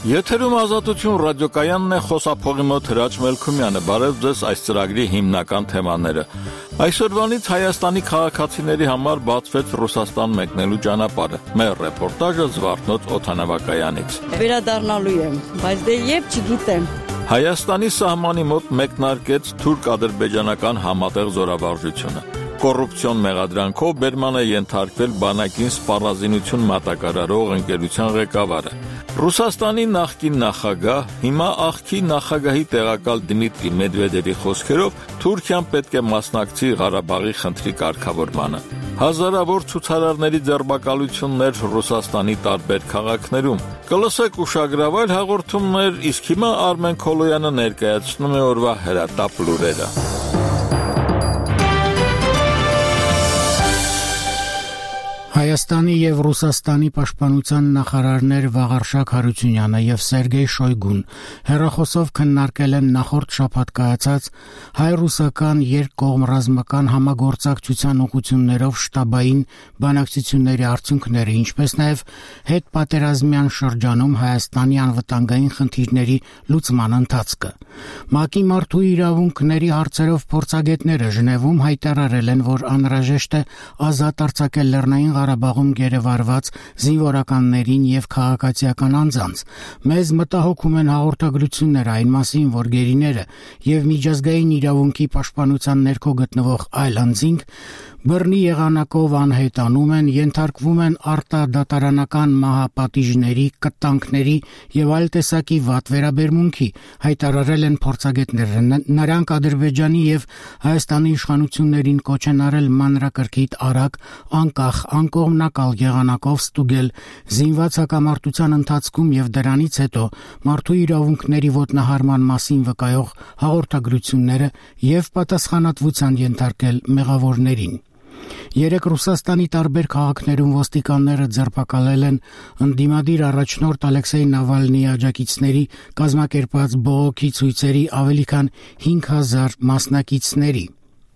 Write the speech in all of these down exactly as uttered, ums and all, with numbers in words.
Եթերում Ազատություն ռադիոկայանն է, խոսափողի մոտ Հրաչ Մելքումյանը, բարև ձեզ այս ծրագրի հիմնական թեմաները։ Այսօրվանից Հայաստանի քաղաքացիների համար բացվեց Ռուսաստան մեկնելու ճանապարհը։ Մեր ռեպորտաժը Զվարթնոց օդանավակայանից։ Վերադառնալու եմ, բայց դե երբ չգիտեմ։ Հայաստանի սահմանի մոտ մեկնարկեց թուրք-ադրբեջանական համատեղ զորավարժությունը։ Կոռուպցիոն մեղադրանքով բերման է ենթարկվել բանակին սպառազինություն մատակարարող ընկերության ղեկավարը։ Ռուսաստանի նախկին նախագահ, հիմա աղքի նախագահի տեղակալ Դմիտրի Մեդվեդևի խոսքերով Թուրքիան պետք է մասնակցի Ղարաբաղի խնդրի կարգավորմանը։ Հազարավոր ցուցարարների ձերբակալություններ Ռուսաստանի տարբեր քաղաքներում։ Կլսեք ուշագրավայր հաղորդումներ, իսկ հիմա Արմեն Քոլոյանը ներկայացնում է օրվա հրատապ լուրերը։ Հայաստանի եւ Ռուսաստանի պաշտպանության նախարարներ Վաղարշակ Հարությունյանը եւ Սերգեյ Շոյգուն հեռախոսով քննարկել են նախորդ շաբաթ կայացած հայ-ռուսական երկկողմ ռազմական համագործակցության ուղղություններով շտաբային բանակցությունների արդյունքները, ինչպես նաեւ հետպատերազմյան շրջանում Հայաստանի անվտանգային խնդիրների լուծման ընթացքը։ ՄԱԿ-ի մարդու իրավունքների հարցերով փորձագետները Ժնևում հայտարարել են, որ անհրաժեշտ է ազատ արձակել Լեռնային Ղարաբաղում գերեվարված զինվորականներին եւ քաղաքացիական անձանց։ Մեզ մտահոգում են հաղորդագրություններ այն մասին, որ գերիները եւ միջազգային իրավունքի պաշտպանության ներքո գտնվող այլ անձինք բռնի եղանակով անհետանում են, ենթարկվում են արտադատարանական մահապատիժների, կտանքների եւ այլ տեսակի վատ վերաբերմունքի, հայտարարել են փորձագետները։ Նրանք Ադրբեջանի եւ Հայաստանի իշխանություններին կոչ են արել մանրակրկիտ, արագ, անկախ, անկողմնակալ եղանակով ստուգել զինված հակամարտության ընթացքում եւ դրանից հետո մարդու իրավունքների ոտնահարման մասին վկայող հաղորդագրությունները եւ պատասխանատվության ենթարկել մեղավորներին։ Երեք Ռուսաստանի տարբեր քաղաքներում ոստիկանները ձերբակալել են ընդդիմադիր առաջնորդ Ալեքսեյ Նավալնիի աջակիցների կազմակերպած բողոքի ցույցերի ավելի քան հինգ հազար մասնակիցների։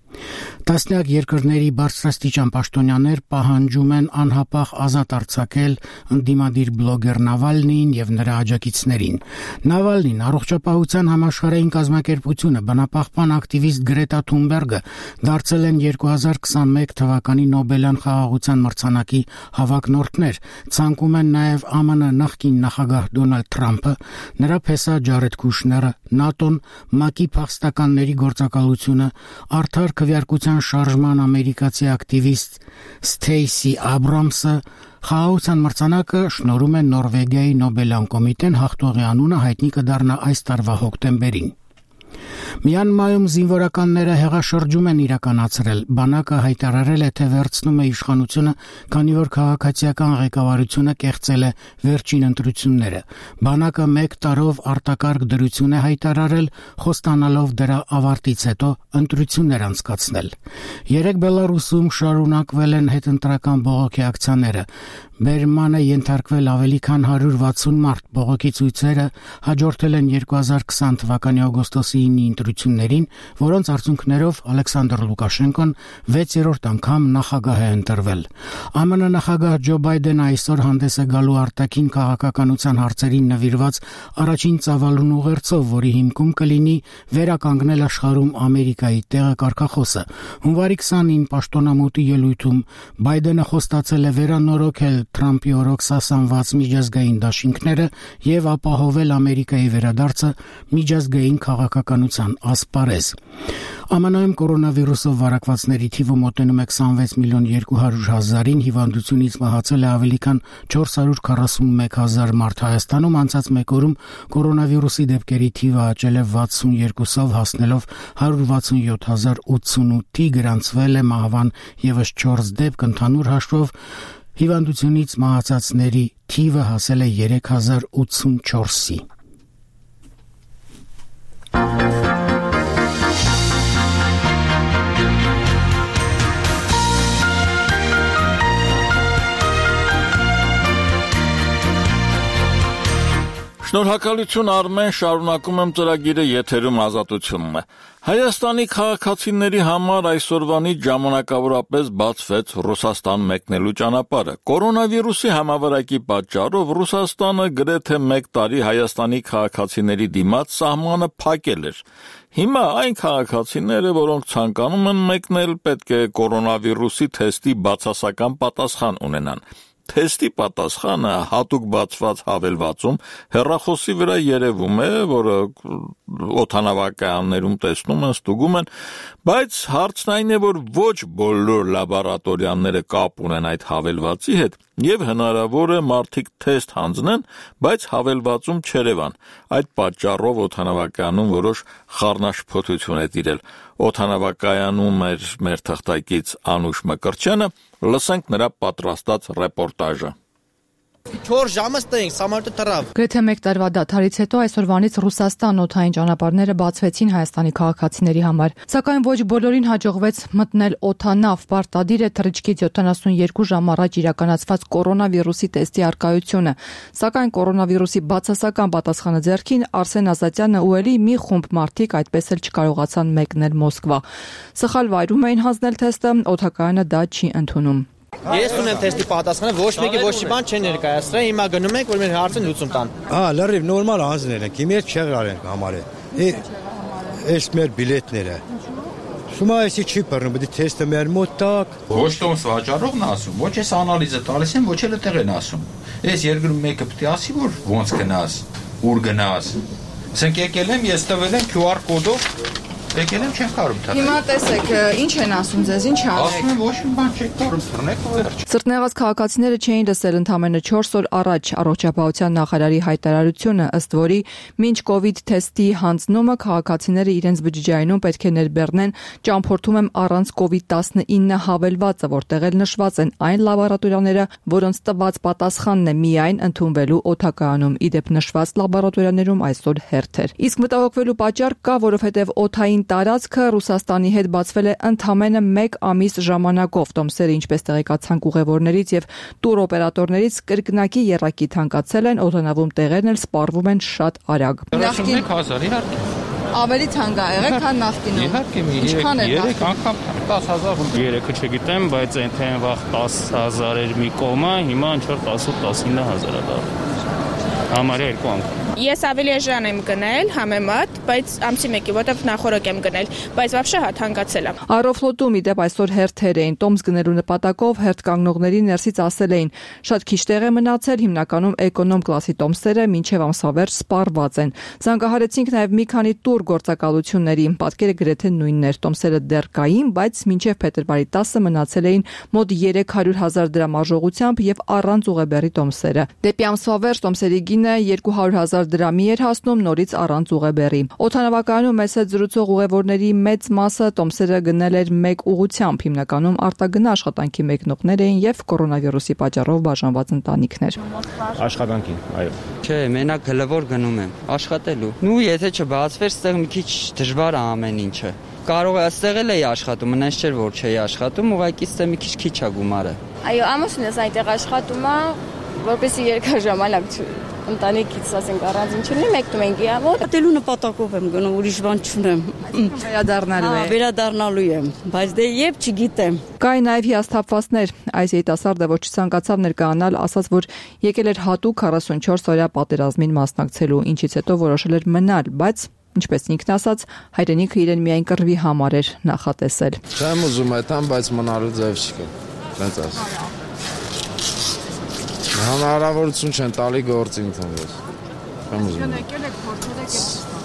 Տասնյակ երկրների բարձրաստիճան պաշտոնյաներ պահանջում են անհապաղ ազատ արձակել ընդդիմադիր բլոգեր Նավալնիին եւ նրա աջակիցներին։ Նավալնին, Առողջապահության համաշխարհային կազմակերպությունը, բնապահպան ակտիվիստ Գրետա Թունբերգը դարձել են երկու հազար քսանմեկ թվականի Նոբելյան խաղաղության մրցանակի հավակնորդներ։ Ցանկում են նաեւ ԱՄՆ նախկին նախագահ Դոնալդ Թրամփը, նրա փեսա Ջարեդ Քուշները, ՆԱՏՕ-ն, ՄԱԿ-ի փախստականների գործակալությունը, արդար քվեարկության շարժման ամերիկացի ակտիվիստ Սթեյսի Աբրամսը, խաղաղության մրցանակը շնորհում են Նորվեգիայի Նոբելյան կոմիտեն, հաղթողի անունը հայտնի կդառնա այս տարվա հոկտեմբերին։ Մյանմարում զինվորականները հեղաշրջում են իրականացրել։ Բանակը հայտարարել է, թե վերցնում է իշխանությունը, քանի որ քաղաքացիական ղեկավարությունը կեղծել է վերջին ընտրությունները։ Բանակը մեկ տարով արտակարգ դրություն է հայտարարել, խոստանալով դրա ավարտից հետո ընտրություններ անցկացնել։ Երեք Բելարուսում շարունակվել են հետընտրական բողոքի ակցիաները։ Բերման է ենթարկվել ավելի քան հարյուր վաթսուն մարդ։ Բողոքի ցույցերը հաջորդել են երկու հազար քսան թվականի օգոստոսի ինը ընտրություններին, որոնց արդյունքներով Ալեքսանդր Լուկաշենկոն վեցերորդ անգամ նախագահ է ընտրվել։ ԱՄՆ նախագահ Ջո Բայդենը այսօր հանդես է գալու արտաքին քաղաքականության հարցերին նվիրված առաջին ծավալուն ուղերձով, որի հիմքում կլինի վերականգնել աշխարհում Ամերիկայի տեղը կարգախոսը։ Հունվարի քսանինը պաշտոնամուտի ելույթում Բայդենը խոստացել է վերանորոգել Թրամփի օրոք սասանված միջազգային դաշինքները եւ ապահովել Ամերիկայի վերադարձը միջազգային քաղաքականության ասպարեզ։ ԱՄՆ-ում կորոնավիրուսով վարակվածների թիվը մոտենում է քսանվեց միլիոն երկու հարյուր հազարին, հիվանդությունից մահացել է ավելի քան չորս հարյուր քառասունմեկ հազար մարդ։ Հայաստանում անցած մեկ օրում կորոնավիրուսի դեպքերի թիվը աճել է վաթսունյոթով, հասնելով հարյուր վաթսունյոթ հազար ութսունութի, գրանցվել է մահվան եւս չորս դեպք, ընդհանուր հաշվով հիվանդությունից մահացածների թիվը հասել է երեք հազար ութսունչորսի։ Շնորհակալություն Արմեն, շարունակում եմ ծրագիրը եթերում ազատությունն է։ Հայաստանի քաղաքացիների համար այսօրվանից ժամանակավորապես բացվեց Ռուսաստան մեկնելու ճանապարհը։ Կորոնավիրուսի համավարակի պատճառով Ռուսաստանը գրեթե մեկ տարի Հայաստանի քաղաքացիների դիմաց սահմանը փակել էր։ Հիմա այն քաղաքացիները, որոնք ցանկանում են մեկնել, պետք է կորոնավիրուսի թեստի բացասական պատասխան ունենան։ Թեստի պատասխանը հատուկ բացված հավելվածում հեռախոսի վրա երևում է, որը օդանավակայաններում տեսնում են, ստուգում են, բայց հարցն այն է, որ ոչ բոլոր լաբորատորիաները կապ ունեն այդ հավելվածի հետ, եւ հնարավոր է մարդիկ թեստ հանձնեն, բայց հավելվածում չերևան։ Այդ պատճառով օդանավակայանում որոշ խառնաշփոթություն է տիրել։ Օդանավակայանում էր մեր թղթակից Անուշ Մկրտչյանը, լսենք նրա պատրաստած ռեպորտաժը։ չորս ժամը ստեինք, սամարտը թռավ։ Գրեթե մեկ տարվա դադարից հետո այսօրվանից Ռուսաստան օդային ճանապարհները բացվեցին Հայաստանի քաղաքացիների համար։ Սակայն ոչ բոլորին հաջողվեց մտնել օդանավ, պարտադիր է թռիչքից յոթանասունյերկու ժամ առաջ իրականացված կորոնավիրուսի տեստի առկայությունը։ Սակայն կորոնավիրուսի բացասական պատասխանը ձեռքին Արսեն Ազատյանը ու էլի մի խումբ մարդիկ այդպես էլ չկարողացան մեկնել Մոսկվա։ Սխալ վայրում էին հանձնել թեստը, օդակայանը դա չի ընդունում։ Ես ունեմ թեստի պատասխանը, ոչ մեկի ոչ մի բան չեն ներկայացրել, հիմա գնում ենք, որ մեր հարցը լուծում տան։ Հա, լրիվ նորմալ հանձնել ենք, իմ հետ չեղրալ ենք համարել։ Էս մեր բիլետները։ Շումա էսի չի բռնում, պետք է թեստը մեր մոտ տակ։ Ոչ տոմս վաճառողն ասում, ոչ էս անալիզը տալիս են, ոչ էլ այդտեղ են ասում։ Էս երկրում մեկը պետք է ասի, որ ոնց գնաս, ուր գնաս։ Ասենք եկել եմ, ես տվել եմ Q R կոդով եկել եմ չեմ կարող թռնել։ Հիմա տեսեք, ինչ են ասում ձեզ, ինչ արեք։ Ասում են ոչ մի բան չեք կարող թռնել ու վերջ։ Սրտնեղած քաղաքացիները չէին լսել ընդամենը չորս օր առաջ առողջապահության նախարարի հայտարարությունը, ըստ որի մինչ կովիդ թեստի հանձնումը քաղաքացիները իրենց բջջայինում պետք է ներբեռնեն ճամփորդում եմ առանց կովիդ տասնինը հավելվածը, որտեղ էլ նշված են այն լաբորատորիաները, որոնց տված պատասխանն է միայն ընդունվելու օդակայանում։ Իդեպ նշված լաբորատորիաներում այսօր հերթ էր։ Իսկ մտահոգվելու պատճառ կա, որովհետև օդային տարածքը Ռուսաստանի հետ բացվել է ընդամենը մեկ ամիս ժամանակով։ Տոմսերը, ինչպես տեղեկացանք ուղևորներից եւ տուրօպերատորներից, կրկնակի եռակի թանկացել են, օդանավում տեղերն էլ սպառվում են շատ արագ։ երեսունմեկ հազար իհարկե։ Ավելի թանկ է եղել, քան նախկինում։ Իհարկե, երեք անգամ տասը հազար։ Երեքը չգիտեմ, բայց այնտեղ վաղ տասը հազար էր մի կողմը, հիմա ինչ որ տասը տասինը հազար է դառնում։ Համարյա երկու անգամ։ Ես ավելի էժան եմ գնել համեմատ, բայց ամսի մեկի, որտեղ նախորդ եմ գնել, բայց вообще հա թանկացել է։ Aeroflot-ում իդեպ այսօր հերթեր էին, տոմս գնելու նպատակով հերթ կանգնողների ներսից ասել էին, շատ քիչ տեղ է մնացել, հիմնականում էկոնոմ կլասի տոմսերը մինչև ամսավերջ սպառված են։ Զանգահարեցինք նաև մի քանի տուր գործակալությունների, պատկերը գրեթե նույնն էր, տոմսերը դեռ կային, բայց մինչև փետրվարի տասը մնացել էին մոտ երեք հարյուր հազար դրամ արժողությամբ եւ առանց ուղեբեռի տոմսերը։ Դեպի ամսվավերջ տոմսերի գինը երկու հարյուր հազար դրամի էր հասնում նորից առանց ուղեբեռի։ Օդանավակայանում մեծ հետ զրուցող ուղևորների մեծ մասը տոմսերը գնել էր մեկ ուղղությամբ, հիմնականում արտագնա աշխատանքի մեկնողներ էին եւ կորոնավիրուսի պատճառով բաժանված ընտանիքներ։ Աշխատանքին, այո։ Չէ, մենակ հլվոր գնում եմ, աշխատելու։ Նու եթե չբացվեր, ստեղ մի քիչ դժվար է ամեն ինչը։ Կարող է այստեղ էլ էի աշխատում, այնպես չէր որ չէի աշխատում, ուղղակի ստե մի քիչ քիչ է գումարը։ Այո, ամուսինս այնտեղ աշխատում է, որպեսզի երկար ժամանակ ընտանիքից ասենք առանձին չլինի, մեկնում ենք իավոտ։ Ատելու նպատակով եմ գնում, ուրիշ բան չունեմ։ Վերադառնալու է։ Վերադառնալու եմ, բայց դե երբ չգիտեմ։ Կային նաև հիասթափվածներ։ Այս երիտասարդը, որ չցանկացավ ներկայանալ, ասաց, որ եկել էր հատուկ քառասունչորս օրյա պատերազմին մասնակցելու, ինչից հետո որոշել էր մնալ, բայց ինչպես ինքն ասաց, հայրենիքը իրեն միայն կռվի համար էր նախատեսել։ Չեմ ուզում այդքան, բայց մնալու ձև չկա։ Հենց այս։ Հնարավորություն չեն տալի գործի ընդունվես։ Չեմ ուզում։ Եկել եք, փորձել եք։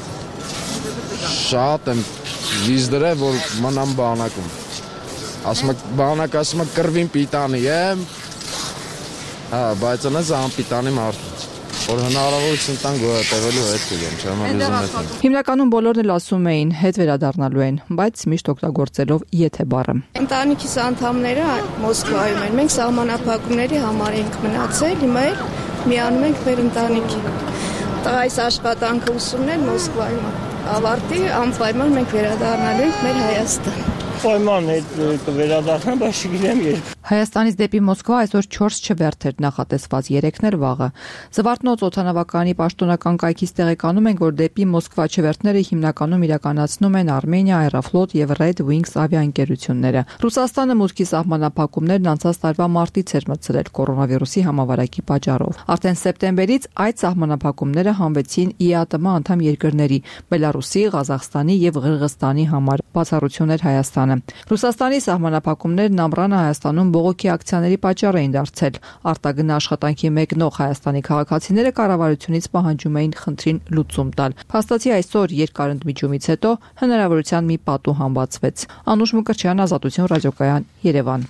Շատ եմ վիզ դրել, որ մնամ բանակում։ Ասում եք, բանակ ասում եք կռվին պիտանի եմ։ Հա, բայց այնպես անպիտանի մարդ։ Որ հնարավորություն տան գոյատևելու հետ կգեմ, չեմ ուզում այդ։ Հիմնականում բոլորն էլ ասում էին, հետ վերադառնալու են, բայց միշտ օգտագործելով եթե բառը։ Ընտանիքիս անդամները Մոսկվայում են, մենք սահմանափակումների համար ենք մնացել, հիմա էլ միանում ենք մեր ընտանիքին։ Այս աշխատանքը ուսումն էլ Մոսկվայում է։ Ավարտի անպայման մենք վերադառնալու ենք մեր Հայաստան։ Պայման հետ կվերադառնամ, բայց չգիտեմ երբ։ Հայաստանից դեպի Մոսկվա այսօր չորս չվերթ էր նախատեսված, երեքն էր վաղը։ Զվարթնոց օդանավակայանի պաշտոնական կայքից տեղեկանում են, որ դեպի Մոսկվա չվերթները հիմնականում իրականացնում են Armenia, Aeroflot եւ Red Wings ավիաընկերությունները։ Ռուսաստանը մուտքի սահմանափակումներն անցած տարվա մարտից էր մտցրել կորոնավիրուսի համավարակի պատճառով։ Արդեն սեպտեմբերից այդ սահմանափակումները հանվեցին ի է ատը անդամ երկրների՝ Բելարուսի, Ղազախստանի եւ Ղրղըզստանի համար, բացառություն էր Հայաստանը։ Ռուսաստանի սահմանափակումներն ամռանը Հայաստանում բողոքի ակցիաների պատճառ էին դարձել։ Արտագնա աշխատանքի մեկնող Հայաստանի քաղաքացիները կառավարությունից պահանջում էին խնդրին լուծում տալ։ Փաստացի այսօր երկարընդմիջումից հետո հնարավորության մի պատու համբացվեց։ Անուշ Մկրտչյան, Ազատություն ռադիոկայան, Երևան։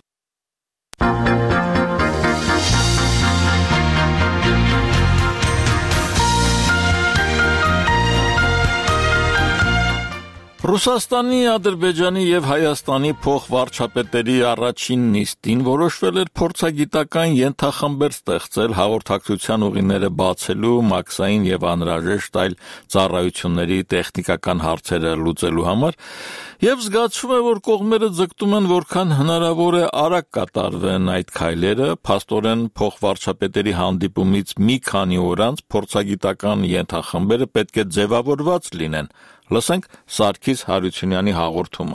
Ռուսաստանի, Ադրբեջանի եւ Հայաստանի փոխվարչապետերի առաջին նիստին որոշվել էր փորձագիտական ենթախմբեր ստեղծել հաղորդակցության ուղիները բացելու, մաքսային եւ անհրաժեշտ այլ ծառայությունների տեխնիկական հարցերը լուծելու համար, եւ զգացվում է, որ կողմերը ձգտում են որքան հնարավոր է արագ կատարվեն այդ քայլերը, փաստորեն փոխվարչապետերի հանդիպումից մի քանի օր անց փորձագիտական ենթախմբերը պետք է ձևավորված լինեն։ Լսենք Սարգիս Հարությունյանի հաղորդումը։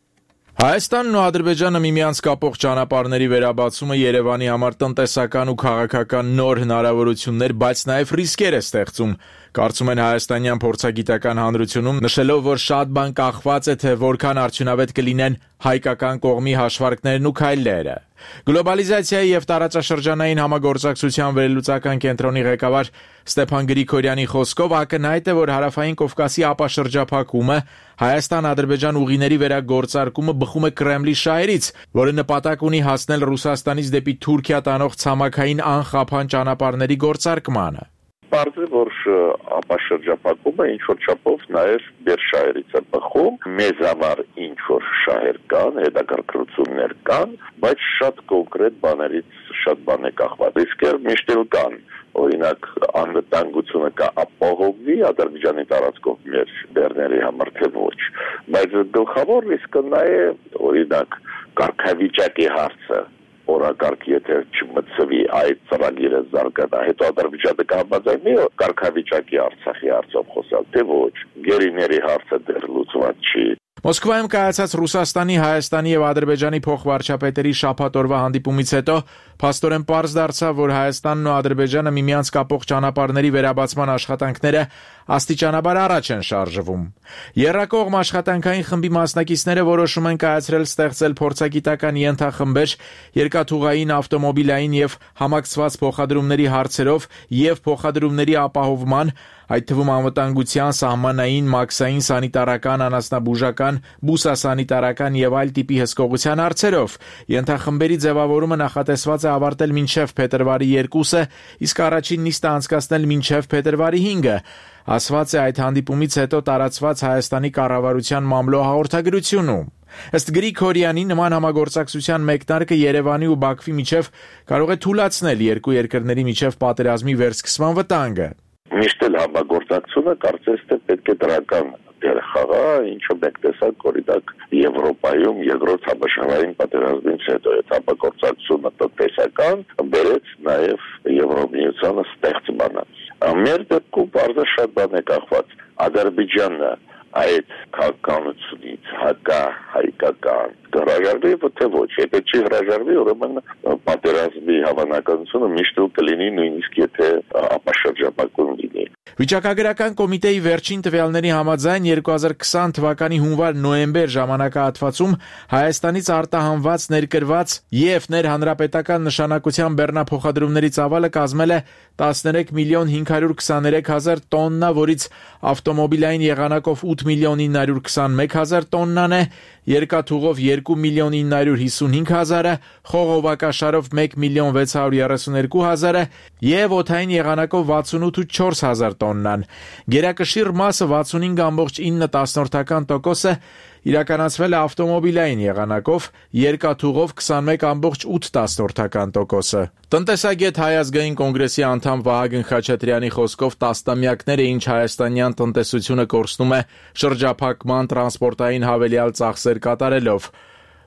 Հայաստանն ու Ադրբեջանը միմյանց կապող ճանապարհների վերաբացումը Երևանի համար տնտեսական ու քաղաքական նոր հնարավորություններ, բայց նաև ռիսկեր է ստեղծում, կարծում են հայաստանյան փորձագիտական հանրությունում, նշելով, որ շատ բան կախված է, թե որքան արդյունավետ կլինեն հայկական կողմի հաշվարկներն ու քայլերը։ Գլոբալիզացիայի եւ տարածաշրջանային համագործակցության վերլուծական կենտրոնի ղեկավար Ստեփան Գրիգորյանի խոսքով ակնհայտ է, որ հարավային Կովկասի ապաշրջափակումը Հայաստան-Ադրբեջան ուղիների վերագործարկումը բխում է Կրեմլի շահերից, որը նպատակ ունի հասնել Ռուսաստանից դեպի Թուրքիա տանող ցամաքային անխափան ճանապարհների գործարկմանը։ Պարզ է, որ ապաշրջափակումը ինչ-որ չափով նաև մեր շահերից է բխում, մեզ համար ինչ-որ շահեր կան, հետաքրքրություններ կան, բայց շատ կոնկրետ բաներից շատ բան է կախված։ Իսկ միշտ էլ կան, օրինակ անվտանգությունը կապահովվի Ադրբեջանի տարածքով մեր բեռների համար թե ոչ, բայց գլխավոր ռիսկը նա է, օրինակ կարգավիճակի հարցը, օրակարգ եթե չմտցվի այդ ծրագիրը զարգանա, հետո Ադրբեջանը կհամաձայնի կարգավիճակի Արցախի հարցով խոսալ, թե ոչ, գերիների հարցը դեռ լուծված չի։ Մոսկվայում կայացած Ռուսաստանի, Հայաստանի եւ Ադրբեջանի փոխվարչապետերի շաբաթ օրվա հանդիպումից հետո փաստորեն պարզ դարձավ, որ Հայաստանն ու Ադրբեջանը միմյանց կապող ճանապարհների վերաբացման աշխատանքները աստիճանաբար առաջ են շարժվում։ Եռակողմ աշխատանքային խմբի մասնակիցները որոշում են կայացրել ստեղծել փորձագիտական ենթախմբեր երկաթուղային, ավտոմոբիլային եւ համակցված փոխադրումների հարցերով եւ փոխադրումների ապահովման, այդ թվում անվտանգության, սահմանային, մաքսային, սանիտարական, անասնաբուժական, բուսասանիտարական եւ այլ տիպի հսկողության հարցերով։ Ենթախմբերի ձևավորումը նախատեսված է ավարտել մինչև փետրվարի երկուսը, իսկ առաջին նիստը անցկացնել մինչև փետրվարի հինգը, ասված է այդ հանդիպումից հետո տարածված Հայաստանի կառավարության մամլո հաղորդագրությունում։ Ըստ Գրիգորյանի, նման համագործակցության մեկնարկը Երևանի ու Բաքվի միջև կարող է թույլատրել երկու երկրների միջև պատերազմի վերսկսման վտանգը։ Միշտ էլ համագործակցությունը կարծես թե պետք է դրական դեր խաղա, ինչը մենք տեսանք օրինակ Եվրոպայում երկրորդ համաշխարհային պատերազմից հետո այդ համագործակցությունը տնտեսական բերեց նաև Եվրոմիությանը ստեղծմանը։ Մեր դեպքում բարձր շատ բան է կախված։ Ադրբեջանը այդ քաղաքականությունից հակա հայկական հրաժարվի, թե ոչ, եթե չի հրաժարվի, ուրեմն պատերազմի հավանականությունը միշտ կլինի, նույնիսկ եթե ապաշրջափակում լինի։ Վիճակագրական կոմիտեի վերջին տվյալների համաձայն երկու հազար քսան թվականի հունվար-նոյեմբեր ժամանակահատվածում Հայաստանից արտահանված ներկրված եւ ներհանրապետական նշանակության բեռնափոխադրումների ծավալը կազմել է տասներեք միլիոն հինգ հարյուր քսաներեք հազար տոննա, որից ավտոմոբիլային եղանակով ութ միլիոն ինը հարյուր քսանմեկ հազար տոննան է, երկաթուղով երկու միլիոն ինը հարյուր հիսունհինգ հազարը, խողովակաշարով մեկ միլիոն վեց հարյուր երեսուներկու հազարը եւ օդային եղանակով վաթսունութ ու չորս հազար տոննան։ Գերակշիռ մասը վաթսունհինգ կόμμα ինը տոկոսը իրականացվել է ավտոմոբիլային եղանակով, երկաթուղով քսանմեկ կόμμα ութ տոկոսը։ Տնտեսագետ Հայ ազգային կոնգրեսի անդամ Վահագն Խաչատրյանի խոսքով տասնամյակներ է ինչ հայաստանյան տնտեսությունը կորցնում է շրջափակման տրանսպորտային հավելյալ ծախսեր կատարելով։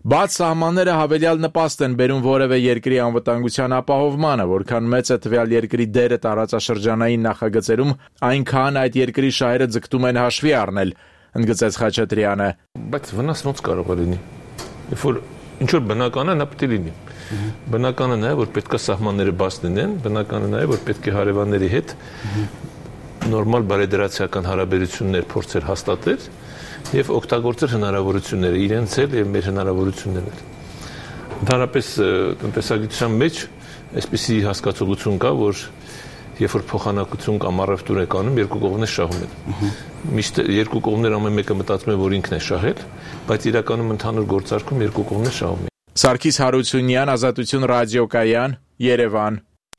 Բաց սահմանները հավելյալ նպաստ են բերում որևէ երկրի անվտանգության ապահովմանը, որքան մեծ է տվյալ երկրի դերը տարածաշրջանային նախագծերում, այնքան այդ երկրի շահերը ձգտում են հաշվի առնել, ընդգծեց Խաչատրյանը։ Բայց վնասն ոնց կարող է լինի։ Երբ որ ինչ որ բնական է, նա պետք է լինի։ Բնական է նաև, որ պետք է սահմանները բաց լինեն, բնական է նաև, որ պետք է հարևանների հետ նորմալ բարեդրացիական հարաբերություններ փորձել հաստատել եւ օգտագործել հնարավորությունները իրենց էլ եւ մեր հնարավորություններն էլ։ Ընդհանրապես տնտեսագիտության մեջ այսպիսի հասկացողություն կա, որ երբ որ փոխանակություն կամ առևտուր է կանում, երկու կողմն է շահում են։ Միշտ երկու կողմներ ամեն մեկը մտածում է, որ ինքն է շահել, բայց իրականում ընդհանուր գործարքում երկու կողմն է շահում։ Սարգիս Հարությունյան, Ազատություն ռադիոկայան, Երևան։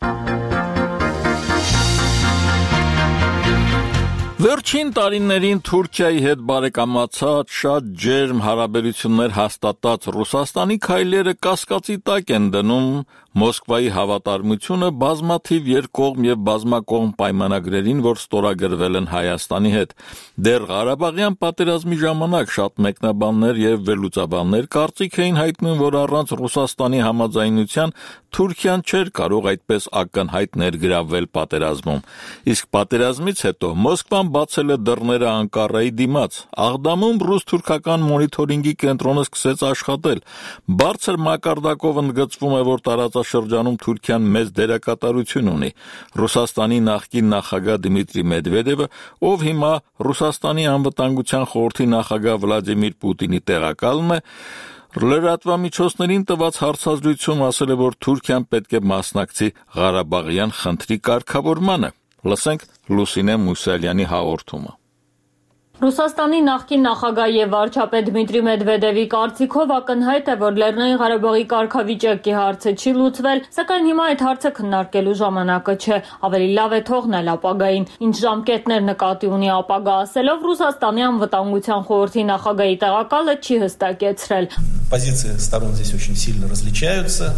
Վերջին տարիներին Թուրքիայի հետ բարեկամացած շատ ջերմ հարաբերություններ հաստատած Ռուսաստանի քայլերը կասկածի տակ են դնում Մոսկվայի հավատարմությունը բազմաթիվ երկկողմ եւ բազմակողմ պայմանագրերին, որ ստորագրվել են Հայաստանի հետ։ Դեռ Ղարաբաղյան պատերազմի ժամանակ շատ մեկնաբաններ եւ վերլուծաբաններ կարծիք էին հայտնում, որ առանց Ռուսաստանի համաձայնության Թուրքիան չէր կարող այդպես ակնհայտ ներգրավվել պատերազմում։ Իսկ պատերազմից հետո Մոսկվան բացել է դռները Անկարայի դիմաց։ Աղդամում ռուս-թուրքական մոնիթորինգի կենտրոնը սկսեց աշխատել։ Բարձր մակարդակով ընդգծվում է, որ տարածաշրջանում Թուրքիան մեծ դերակատարություն ունի։ Ռուսաստանի նախկին նախագահ Դմիտրի Մեդվեդևը, ով հիմա Ռուսաստանի անվտանգության խորհրդի նախագահ Վլադիմիր Պուտինի տեղակալն է, լրատվամիջոցներին տված հարցազրույցում ասել է, որ Թուրքիան պետք է մասնակցի Ղարաբաղյան խնդրի կարգավորմանը։ Լսենք Լուսինե Մուսալյանի հաղորդումը։ Ռուսաստանի նախկին նախագահ եւ վարչապետ Դմիտրի Մեդվեդևի կարծիքով ակնհայտ է, որ Լեռնային Ղարաբաղի կարգավիճակի հարցը չի լուծվել, սակայն հիմա այդ հարցը քննարկելու ժամանակը չէ, ավելի լավ է թողնել ապագային։ Ինչ ժամկետներ նկատի ունի ապագա ասելով, Ռուսաստանի անվտանգության խորհրդի նախագահի տեղակալը չի հստակեցրել։ Позиции сторон здесь очень сильно различаются,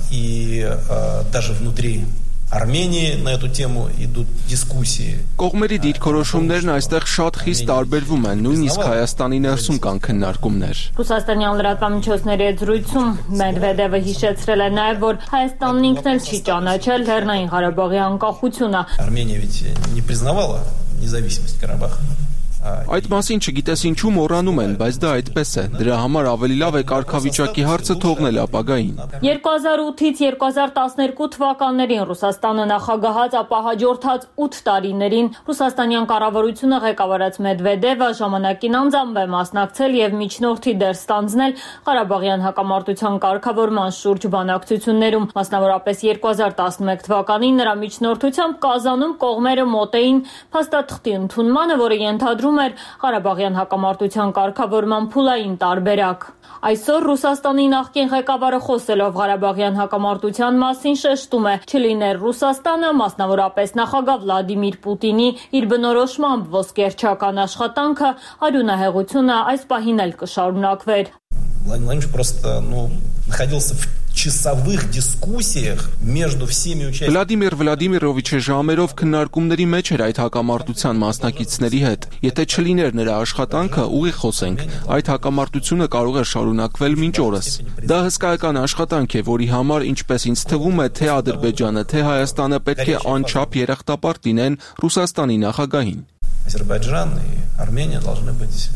и даже внутри Արմենիայի на эту тему идут дискуссии. Կողմերի դիրքորոշումներն այստեղ շատ խիստ տարբերվում են, նույնիսկ Հայաստանի ներսում կան քննարկումներ։ Ռուսաստանյան լրատվամիջոցների հետ զրույցում Մեդվեդևը հիշեցրել է նաև, որ Հայաստանն ինքն էլ չի ճանաչել Լեռնային Ղարաբաղի անկախությունը։ Արմենիա ведь не признавала независимость Карабаха. Այդ մասին չգիտես ինչու մոռանում են, բայց դա այդպես է։ Դրա համար ավելի լավ է կարգավիճակի հարցը թողնել ապագային։ երկու հազար ութից երկու հազար տասներկու թվականներին Ռուսաստանը նախագահած, ապա հաջորդած ութ տարիներին Ռուսաստանյան կառավարությունը ղեկավարած Մեդվեդևը ժամանակին անձամբ է մասնակցել եւ միջնորդի դեր ստանձնել Ղարաբաղյան հակամարտության կարգավորման շուրջ բանակցություններում, մասնավորապես երկու հազար տասնմեկ թվականին նրա միջնորդությամբ Կազանում կողմերը մոտ էին փաստաթղթի ընդունմանը, որը ենթադրում էր Ղարաբաղյան հակամարտության կարգավորման փուլային տարբերակ։ Այսօր Ռուսաստանի նախկին ղեկավարը խոսելով Ղարաբաղյան հակամարտության մասին շեշտում է, չլիներ Ռուսաստանը, մասնավորապես նախագահ Վլադիմիր Պուտինի իր բնորոշմամբ ոսկերչական աշխատանքը, արյունահեղությունը այս պահին էլ կշարունակվեր։ Владимир просто, ну, находился в часовых дискуссиях между всеми участниками. Վլադիմիր Վլադիմիրովիչը ժամերով քննարկումների մեջ էր այդ հակամարտության մասնակիցների հետ։ Եթե չլիներ նրա աշխատանքը, ուղիղ խոսենք, այդ հակամարտությունը կարող է շարունակվել մինչ օրս։ Դա հսկայական աշխատանք է, որի համար, ինչպես ինձ թվում է, թե Ադրբեջանը, թե Հայաստանը պետք է անչափ երախտապարտ լինեն Ռուսաստանի նախագահին։ Азербайджан и Армения должны быть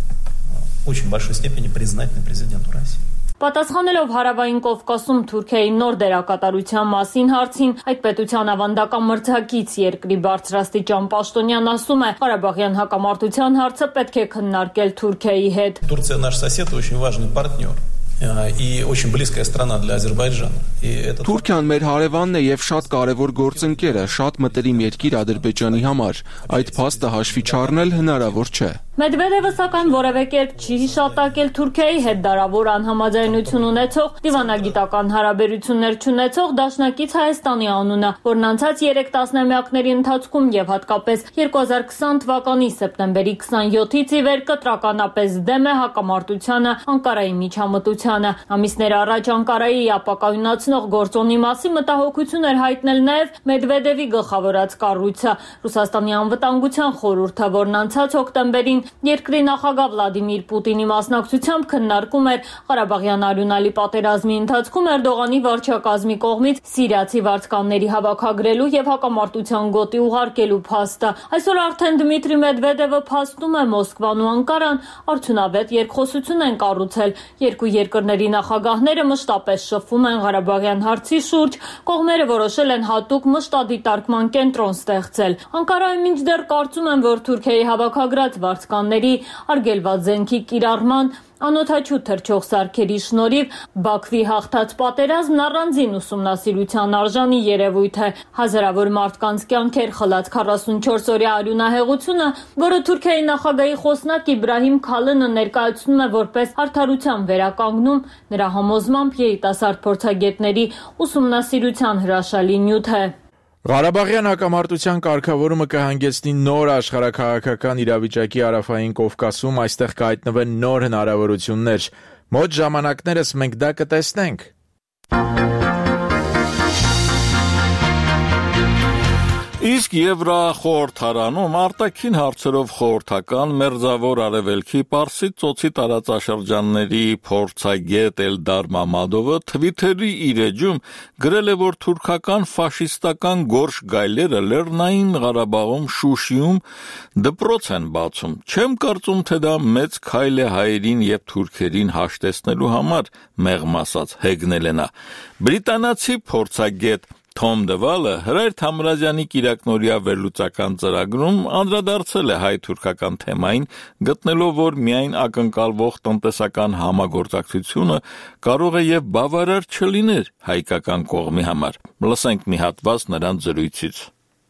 в очень большой степени признательны президенту России. Պատասխանելով Հարավային Կովկասում Թուրքիայի նոր դերակատարության մասին հարցին, այդ պետության ավանդական մրցակից երկրի բարձրաստիճան պաշտոնյան ասում է, Ղարաբաղյան հակամարտության հարցը պետք է քննարկել Թուրքիայի հետ։ Турция наш сосед, очень важный партнер. И очень близкая страна для Азербайджана. Թուրքիան մեր հարևանն է եւ շատ կարեւոր գործընկեր է, շատ մտերիմ երկիր Ադրբեջանի համար։ Այդ փաստը հաշվի չառնել հնարավոր չէ։ Մեդվեդևը սակայն որևէ կերպ չի հիշատակել Թուրքիայի հետ դարավոր անհամաձայնություն ունեցող, դիվանագիտական հարաբերություններ չունեցող դաշնակից Հայաստանի անունը, որն անցած երեք տասնամյակների ընթացքում եւ հատկապես երկու հազար քսան թվականի սեպտեմբերի քսանյոթից ի վեր կտրականապես դեմ է հակամարտությանը, Անկարայի միջամտությանը։ Ամիսներ առաջ Անկարայի ապակայունացնող գործոնի մասին մտահոգություն էր հայտնել նաեւ Մեդվեդևի գլխավորած կառույցը, Ռուսաստանի անվտանգության խորհուրդը, որն անցած հոկտեմբերին երկրի նախագահ Վլադիմիր Պուտինի մասնակցությամբ քննարկում էր Ղարաբաղյան արյունալի պատերազմի ընթացքում Էրդողանի վարչակազմի կողմից սիրիացի վարձկանների հավաքագրելու եւ հակամարտության գոտի ուղարկելու փաստը։ Այսօր արդեն Դմիտրի Մեդվեդևը փաստում է Մոսկվան ու Անկարան արդյունավետ երկխոսություն են կառուցել։ Երկու երկրների նախագահները մշտապես շփվում են Ղարաբաղյան հարցի շուրջ, կողմերը որոշել են հատուկ մշտադիտարկման կենտրոն ստեղծել։ Անկարայում մինչդեռ կարծում են, որ Թուրքիայի հավաքագրած վարձկանների արգելված զենքի կիրառման անօդաչու թռչող սարքերի շնորհիվ Բաքվի հաղթած պատերազմն առանձին ուսումնասիրության արժանի երևույթ է։ Հազարավոր մարդկանց կյանքեր խլած քառասունչորս օրյա արյունահեղությունը, որը Թուրքիայի նախագահի խոսնակ Իբրահիմ Քալինը ներկայացնում է որպես արդարության վերականգնում, նրա համոզմամբ երիտասարդ փորձագետների ուսումնասիրության հրաշալի նյութ է։ Ղարաբաղյան հակամարտության կարգավորումը կհանգեցնի նոր աշխարհաքաղաքական իրավիճակի Հարավային Կովկասում, այստեղ կհայտնվեն նոր հնարավորություններ։ Մոտ ժամանակներս մենք դա կտեսնենք։ Իսկ Եվրախորհրդարանում արտաքին հարցերով խորհրդական Մերձավոր Արևելքի Պարսից ծոցի տարածաշրջանների փորձագետ Էլդար Մամադովը Թվիթերի իր էջում գրել է, որ թուրքական ֆաշիստական գորշ գայլերը Լեռնային Ղարաբաղում Շուշիում դպրոց են բացում։ Չեմ կարծում, թե դա մեծ քայլ է հայերին եւ թուրքերին հաշտեցնելու համար, մեղմ ասած հեգնել է նա։ Բրիտանացի փորձագետ Թոմ Դվալը Հրայր Թամրազյանի կիրակնօրյա վերլուծական ծրագրում անդրադարձել է հայ-թուրքական թեմային, գտնելով, որ միայն ակնկալվող տնտեսական համագործակցությունը կարող է եւ բավարար չլիներ հայկական կողմի համար։ Լսենք մի հատված նրանց զրույցից։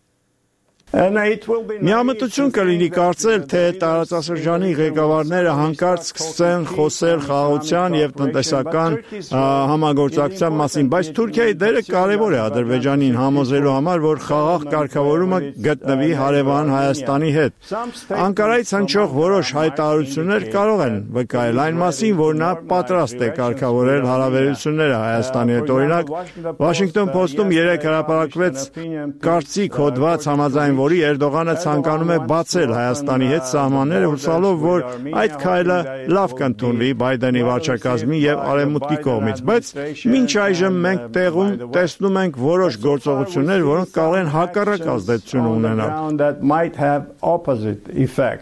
Միամտություն կլինի կարծել, թե տարածաշրջանի ղեկավարները հանկարծ սկսեն խոսել խաղաղության եւ տնտեսական համագործակցության մասին, բայց Թուրքիայի դերը կարեւոր է Ադրբեջանին համոզելու համար, որ խաղաղ կարգավորումը գտնվի հարևան Հայաստանի հետ։ Անկարայից հնչող որոշ հայտարարություններ կարող են վկայել այն մասին, որ նա պատրաստ է կարգավորել հարաբերությունները Հայաստանի հետ։ Օրինակ, Washington Post-ում երեկ հրապարակվեց կարծիք հոդված համաձայն որի Էրդողանը ցանկանում է բացել Հայաստանի հետ սահմանները, հուսալով, որ այդ քայլը լավ կընդունվի Բայդենի վարչակազմի եւ Արևմուտքի կողմից, բայց մինչ այժմ մենք տեղում տեսնում ենք որոշ գործողություններ, որոնք կարող են հակառակ ազդեցություն ունենալ։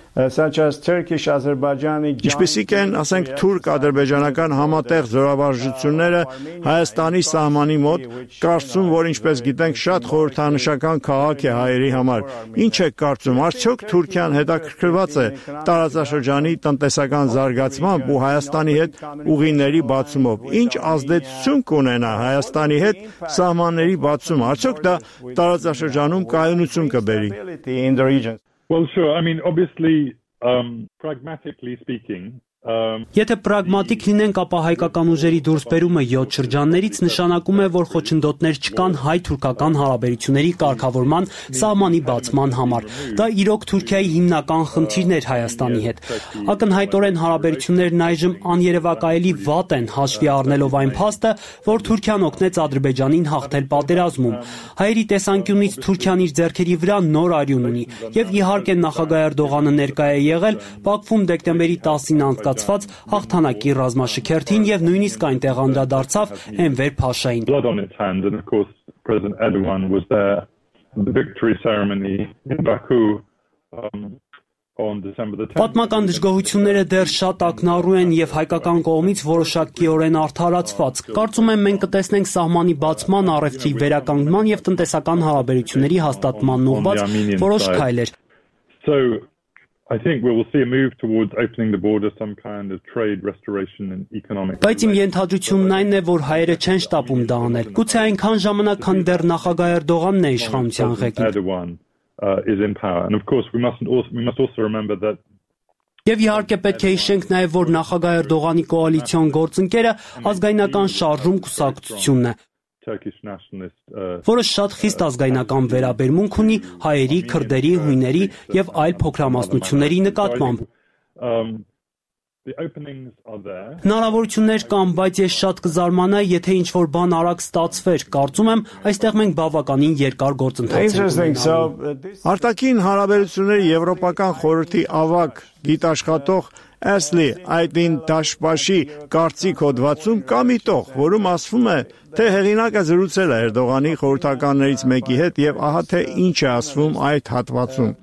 Ինչպիսիք են, ասենք, թուրք-ադրբեջանական համատեղ զորավարժությունները Հայաստանի սահմանի մոտ, կարծում, որ ինչպես գիտենք, շատ խորհրդանշական քաղաք է հայերի համար։ Ինչ եք կարծում, արդյոք Թուրքիան հետաքրքրված է տարածաշրջանի տնտեսական զարգացմամբ ու Հայաստանի հետ ուղիների բացումով։ Ինչ ազդեցություն կունենա Հայաստանի հետ սահմանների բացումը, արդյոք դա տարածաշրջանում կայունություն կբերի։ Well, sure. I mean, obviously, um, pragmatically speaking, um, Եթե պրագմատիկ լինենք, ապա հայկական ուժերի դուրսբերումը յոթ շրջաններից նշանակում է, որ խոչընդոտներ չկան հայ-թուրքական հարաբերությունների կարգավորման սահմանի բացման համար։ Դա իրոք Թուրքիայի հիմնական խնդիրն էր Հայաստանի հետ։ Ակնհայտորեն հարաբերություններն այժմ աներևակայելի վատ են, հաշվի առնելով այն փաստը, որ Թուրքիան օգնեց Ադրբեջանին հաղթել պատերազմում։ Հայերի տեսանկյունից Թուրքիան իր ձեռքերի վրա նոր արյուն ունի, եւ իհարկե նախագահ Էրդողանը ներկայ է եղել Բաքվում դեկտեմբերի տասին անցկացված հաղթանակի ռազմաշքերթին եւ նույնիսկ այնտեղ անդրադարձավ Էնվեր Փաշային։ President Erdogan was there at the victory ceremony in Baku um, on December the tenth. Պատմական դժգոհությունները դեռ շատ ակնառու են եւ հայկական կողմից որոշակիորեն արդարացված։ Կարծում եմ մենք կտեսնենք սահմանի բացման, առևտրի վերականգնման եւ տնտեսական հարաբերությունների հաստատման ուղղված որոշ քայլեր։ So I think we will see a move towards opening the border, some kind of trade restoration and economic. Բայց իմ ենթադրությունն այն է, որ հայերը չեն շտապում դա անել։ Գուցե այնքան ժամանակ, քան դեռ նախագահ Էրդողանն է իշխանության ղեկին։ Is in power, and of course we mustn't also we must also remember that. Եվ իհարկե պետք է հիշենք նաև, որ նախագահ Էրդողանի կոալիցիոն գործընկերը ազգայնական շարժում կուսակցությունն է, որը շատ խիստ ազգայնական վերաբերմունք ունի հայերի, քրդերի, հույների եւ այլ փոքրամասնությունների նկատմամբ։ Հնարավորություններ կան, բայց ես շատ կզարմանայի, եթե ինչ-որ բան արագ ստացվեր։ Կարծում եմ, այստեղ մենք բավականին երկար գործընթաց ենք։ Արտաքին հարաբերությունների Եվրոպական խորհրդի ավագ գիտաշխատող Ashley Aydin Dashbashi կարծիք հոդվածում կա մի տող, որում ասվում է, թե հեղինակը զրուցել է Էրդողանի խորհրդականներից մեկի հետ եւ ահա թե ինչ է ասվում այդ հատվածում։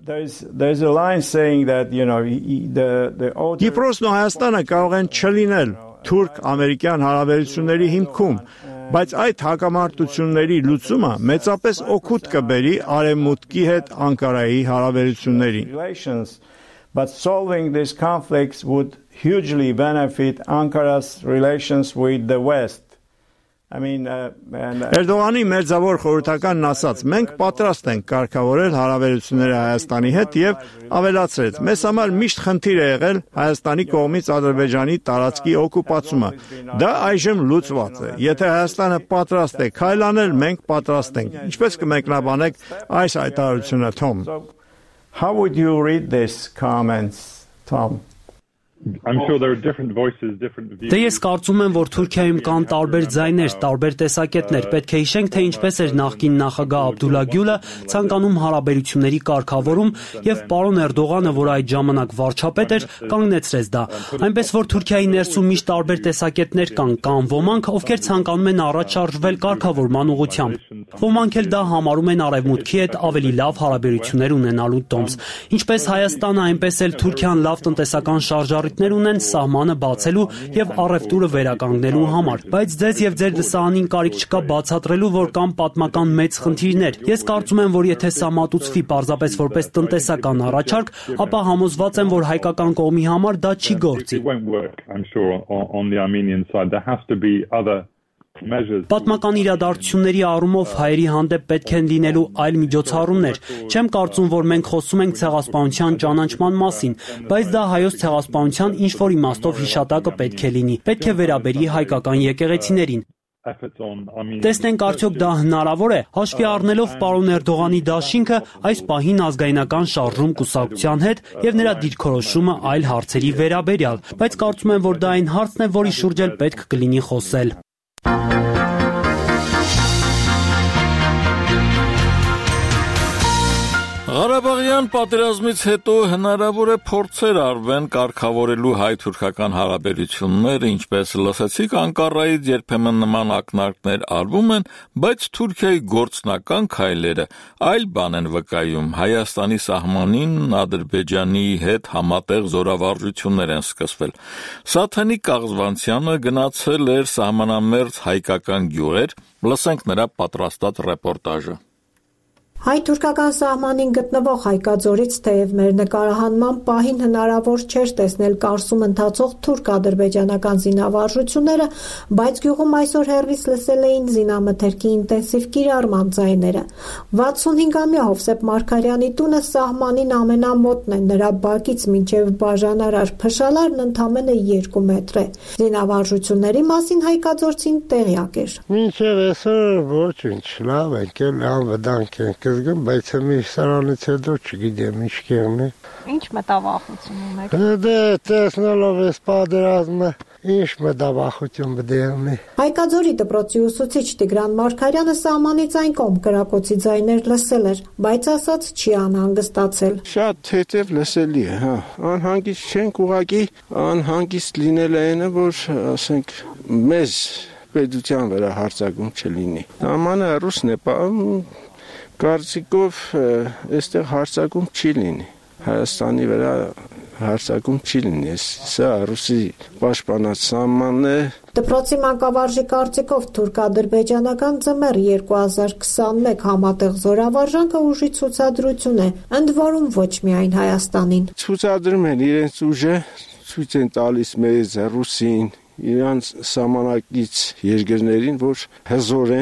Կիպրոսն ու Հայաստանը կարող են չլինել թուրք-ամերիկյան հարաբերությունների հիմքում, բայց այդ հակամարտությունների լուծումը մեծապես օգուտ կբերի Արևմուտքի հետ Անկարայի հարաբերություններին։ But solving these conflicts would hugely benefit Ankara's relations with the West. I mean, uh, and, uh, Էրդողանի մերձավոր խորհրդականն ասաց. մենք պատրաստ ենք կարգավորել հարաբերությունները Հայաստանի հետ եւ ավելացրեց. մեզ համար միշտ խնդիր է եղել Հայաստանի կողմից Ադրբեջանի տարածքի օկուպացումը։ Դա այժմ լուծված է։ Եթե Հայաստանը պատրաստ է քայլանել, մենք պատրաստ ենք։ Ինչպես կմեկնաբանեք այս հայտարարությունը, Թոմ։ How would you read these comments, Tom? I'm sure there are different voices, different views. Դե ես կարծում եմ, որ Թուրքիայում կան տարբեր ձայներ, տարբեր տեսակետներ։ Պետք է հիշենք, թե ինչպես էր նախկին նախագահ Աբդուլլա Գյուլը ցանկանում հարաբերությունների կարգավորում, եւ պարոն Էրդողանը, որ այդ ժամանակ վարչապետ էր, կանգնեցրեց դա։ Այնպես որ Թուրքիայի ներսում միշտ տարբեր տեսակետներ կան, կան ոմանք, ովքեր ցանկանում են առաջ շարժվել կարգավորման ուղղությամբ։ Ոմանք էլ դա համարում են Արևմուտքի հետ ավելի լավ հարաբերություններ ունենալու տոմս։ Ինչպես Հայաստանը, այնպես էլ Թուրքիան լավ տնտեսական շարժառիթներ ունեն սահմանը բացելու եւ առևտուրը վերականգնելու համար, բայց ձեզ եւ ձեր լսարանին կարիք չկա բացատրելու, որ կան պատմական մեծ խնդիրներ։ Ես կարծում եմ, որ եթե սա մատուցվի պարզապես որպես տնտեսական առաջարկ, ապա համոզված եմ, որ հայկական կողմի համար դա չի գործի։ Պատմական իրադարձությունների առումով հայերի հանդեպ պետք են լինելու այլ միջոցառումներ։ Չեմ կարծում, որ մենք խոսում ենք ցեղասպանության ճանաչման մասին, բայց դա հայոց ցեղասպանության ինչ-որ իմաստով հիշատակը պետք է լինի։ Պետք է վերաբերի հայկական եկեղեցիներին։ Տեսնենք արդյոք դա հնարավոր է, հաշվի առնելով պարոն Էրդողանի դաշինքը այս պահին ազգայնական շարժում կուսակցության հետ եւ նրա դիրքորոշումը այլ հարցերի վերաբերյալ, բայց կարծում եմ, որ դա այն հարցն է, որի շուրջ էլ պետք կլինի խոսել։ Ղարաբաղյան պատերազմից հետո հնարավոր է փորձեր արվեն կարգավորելու հայ-թուրքական հարաբերությունները, ինչպես լսեցիք, Անկարայից երբեմն նման ակնարկներ արվում են, բայց Թուրքիայի գործնական քայլերը այլ բան են վկայում։ Հայաստանի սահմանին Ադրբեջանի հետ համատեղ զորավարժություններ են սկսվել։ Սաթենիկ Կաղզվանցյանը գնացել էր սահմանամերձ հայկական գյուղեր, լսենք նրա պատրաստած ռեպորտաժը։ Հայ-թուրքական սահմանին գտնվող Հայկաձորից թեև մեր նկարահանման պահին հնարավոր չէր տեսնել Կարսում ընթացող թուրք-ադրբեջանական զինավարժությունները, բայց գյուղում այսօր հեռվից լսել էին զինամթերքի ինտենսիվ կիրառման ձայները։ վաթսունհինգամյա Հովսեփ Մարգարյանի տունը սահմանին ամենամոտն է, նրա բակից մինչև բաժանարար Փշալարն ընդամենը երկու մետր է։ Զինավարժությունների մասին հայկաձորցին տեղյակ էր։ Մինչև այսօր ոչինչ, լավ ենք, անվտանգ ենք զգում, բայց մի սրանից հետո չգիտեմ ինչ կեղնի։ Ինչ մտավախություն ունեք։ Դե տեսնելով այս պատերազմը, ինչ մտավախություն բդերնի։ Հայկաձորի դպրոցի ուսուցիչ Տիգրան Մարգարյանը սահմանից այն կողմ կրակոցի ձայներ լսել էր, բայց ասաց չի անհանգստացել։ Շատ թեթև լսելի է, հա, անհանգիստ չենք, ուղղակի անհանգիստ լինել է այնը, որ ասենք մեզ պետության վրա հարձակում չլինի։ Նամանը ռուսն է, կարծիքով այստեղ հարձակում չի լինի, Հայաստանի վրա հարձակում չի լինի, սա ռուսի պաշտպանած սահմանն է։ Դպրոցի մանկավարժի կարծիքով թուրք-ադրբեջանական ձմեռ երկու հազար քսաներեք համատեղ զորավարժանքը ուժի ցուցադրություն է, ընդ որում ոչ միայն Հայաստանին։ Ցուցադրում են իրենց ուժը, ցույց են տալիս մեզ ռուսին, իրանց սահմանակից երկրներին, որ հզոր են,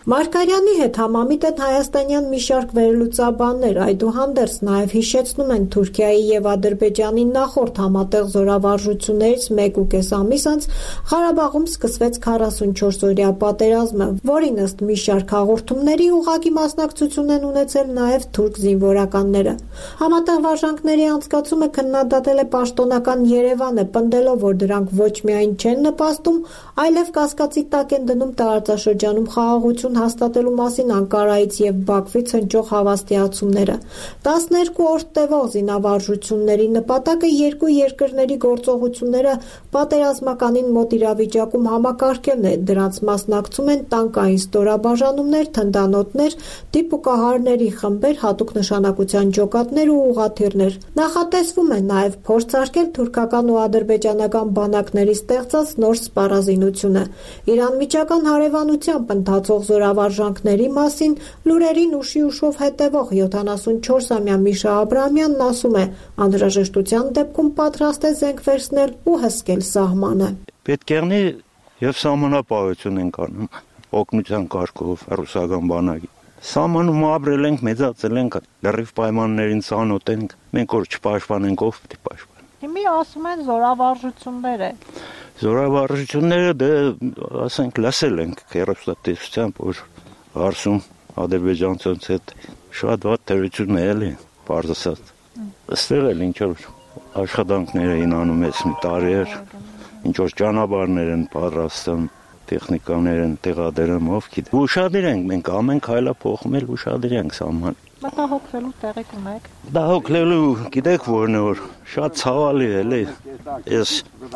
Մարգարյանի հետ համամիտ են հայաստանյան մի շարք վերլուծաբաններ, այդուհանդերձ նաև հիշեցնում են Թուրքիայի եւ Ադրբեջանի նախորդ համատեղ զորավարժություններից մեկ ու կես ամիս անց Ղարաբաղում սկսվեց քառասունչորս-օրյա պատերազմը, որին ըստ մի շարք հաղորդումների ուղղակի մասնակցություն են ունեցել նաև թուրք զինվորականները։ Համատեղ վարժանքների անցկացումը քննադատել է պաշտոնական Երևանը, պնդելով, որ դրանք ոչ միայն չեն նպաստում, այլև կասկածի տակ են դնում տարածաշրջանում խաղաղություն հաստատելու մասին Անկարայից եւ Բաքվից հնչող հավաստիացումները։ տասներկու օր տևող զինավարժությունների նպատակը երկու երկրների գործողությունները պատերազմականին մոտ իրավիճակում համակարգելն է, դրանց մասնակցում են տանկային ստորաբաժանումներ, թնդանոթներ, դիպուկահարների խմբեր, հատուկ նշանակության ջոկատներ ու ուղղաթիռներ։ Նախատեսվում է նաև փորձարկել թուրքական ու ադրբեջանական բանակների ստեղծած նոր սպառազինությունը։ Իրանմիջական հարևանությամբ ընթացող զորավարժանքների մասին լուրերին ուշի ուշով հետևող յոթանասունչորսամյա Միշա Աբրահամյանն ասում է, անհրաժեշտության դեպքում պատրաստ է զենք վերցնել ու հսկել սահմանը։ Պետք է եղնի եւ սահմանապահություն ենք անում, օգնության կարգով ռուսական բանակի։ Սահմանում ապրել ենք, մեծացել ենք, լրիվ պայմաններին ծանոթ ենք, մենք որ չպաշտպանենք, ով պիտի պաշտպանի։ Հիմի ասում են զորավարժություններ է։ Զորավարժությունները դե ասենք լսել ենք հեռուստատեսությամբ, որ հարսում ադրբեջանցիներից հետ շատ վատ թերություն է էլի, բարձ ասած։ Այստեղ էլ ինչ որ աշխատանքներ էին անում այս մի տարիներ, ինչ որ ճանապարհներ են պատրաստում, տեխնիկաներ են տեղադրում, ով գիտե։ Ուշադիր ենք մենք ամեն քայլը փոխում էլ ուշադիր ենք սահման։ Մտահոգվելու տեղիք ունեք։ Մտահոգվելու գիտեք որն է որ շատ ցավալի է էլի։ Ես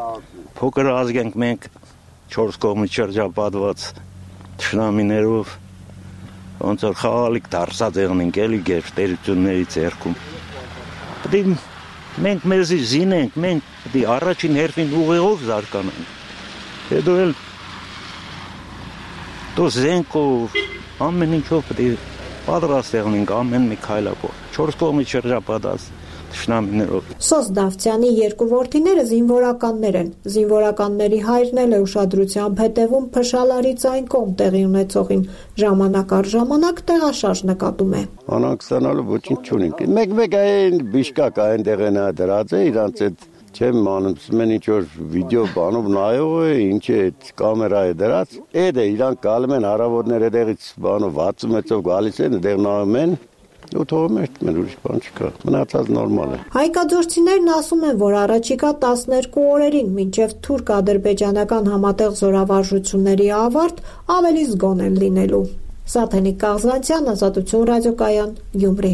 փոքր ազգ ենք մենք չորս կողմից շրջապատված թշնամիներով ոնց որ խաղալիք դարձած եղնենք էլի գերտերությունների ձեռքում։ Պետք է մենք մեզ զինենք, մենք պետք է առաջին հերթին ուղեղով զարգանանք։ Հետո էլ դու զենքով ամեն ինչով պետք է պատրաստ եղնենք ամեն մի քայլակով, չորս կողմից շրջապատած թշնամիներով։ Սոս Դավթյանի երկու որդիները զինվորականներ են։ Զինվորականների հայրն էլ է ուշադրությամբ հետևում Փշալարի ցայն կողմ տեղի ունեցողին, ժամանակ առ ժամանակ տեղաշարժ նկատում է։ Անանք ստանալու ոչինչ չունենք։ Մեկ-մեկ այն բիշկակ այն տեղենա դրած է, իրանց այդ չեմ անում, մեն ինչ որ վիդեո բանով նայող է, ինչ է կամերա է դրած։ Այդ է իրանք գալում են հարավոտներ այդեղից բանով վաթսուն մետրով գալիս են, այդեղ նայում են ու թողում են, մեն ուրիշ բան չկա։ Մնացած նորմալ է։ Հայկաջորցիներն ասում են, որ առաջիկա տասներկու օրերին մինչև թուրք-ադրբեջանական համատեղ զորավարժությունների ավարտ ավելի զգոն են լինելու։ Սաթենիկ Կաղզանցյան, Ազատություն ռադիոկայան, Գյումրի։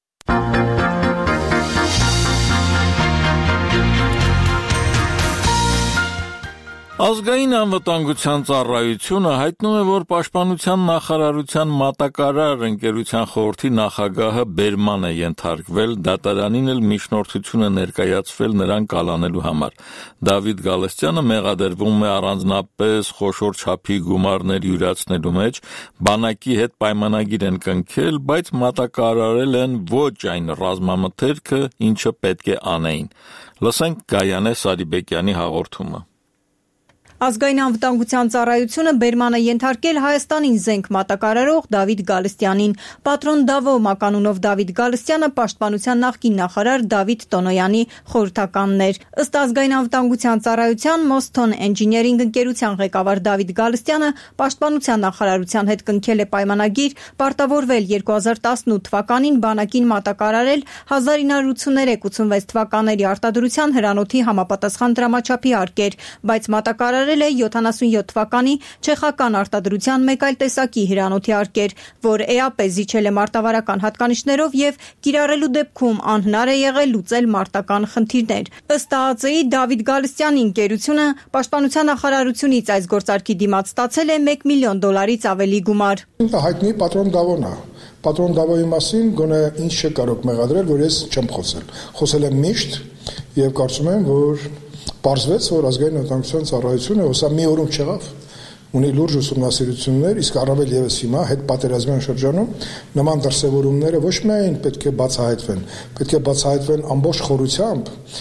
Ազգային անվտանգության ծառայությունը հայտնում է, որ Պաշտպանության նախարարության մատակարար ընկերության խորհրդի նախագահը բերման է ենթարկվել, դատարանին էլ միջնորդություն է ներկայացվել նրան կալանելու համար։ Դավիթ Գալստյանը մեղադրվում է առանձնապես խոշոր չափի գումարներ յուրացնելու մեջ, բանակի հետ պայմանագիր են կնքել, բայց մատակարարել են ոչ այն ռազմամթերքը, ինչը պետք է անեին։ Լսենք Գայանե Սարիբեկյանի հաղորդումը։ Ազգային անվտանգության ծառայությունը բերման է ենթարկել Հայաստանին զենք մատակարարող Դավիթ Գալստյանին։ Պատրոն Դավո մականունով Դավիթ Գալստյանը պաշտպանության նախկին նախարար Դավիթ Տոնոյանի խորհրդականն էր։ Ըստ Ազգային անվտանգության ծառայության Մոսթոն Engineering ընկերության ղեկավար Դավիթ Գալստյանը պաշտպանության նախարարության հետ կնքել է պայմանագիր, պարտավորվել երկու հազար տասնութ թվականին բանակին մատակարարել հազար ինը հարյուր ութսուներեք ութսունվեց թվականների արտադրության հրանոթի համապատասխան դրամաչափի արկեր, բայց մատակարարել է յոթանասունյոթ թվականի չեխական արտադրության մեկ այլ տեսակի հրանոթի արկեր, որ է ա պ զիջել է մարտավարական հատկանիշներով եւ կիրառելու դեպքում անհնար է եղել լուծել մարտական խնդիրներ։ Ըստ ա ա ծ-ի Դավիթ Գալստյանի ընկերությունը պաշտպանության նախարարությունից այս գործարքի դիմաց ստացել է մեկ միլիոն դոլարից ավելի գումար։ Հայտնի պատրոն Դավոնն է։ Պատրոն Դավոյի մասին գոնե ինչ չէ կարող մեղադրել, որ ես չեմ խոսել։ Խոսել եմ միշտ եւ կարծում եմ, որ պարզվեց, որ ազգային անվտանգության ծառայությունը հոսա մի օրում չեղավ, ունի լուրջ ուսումնասիրություններ, իսկ առավել եւս հիմա հետ պատերազմյան շրջանում նման դրսևորումները ոչ միայն պետք է բացահայտվեն, պետք է բացահայտվեն ամբողջ խորությամբ։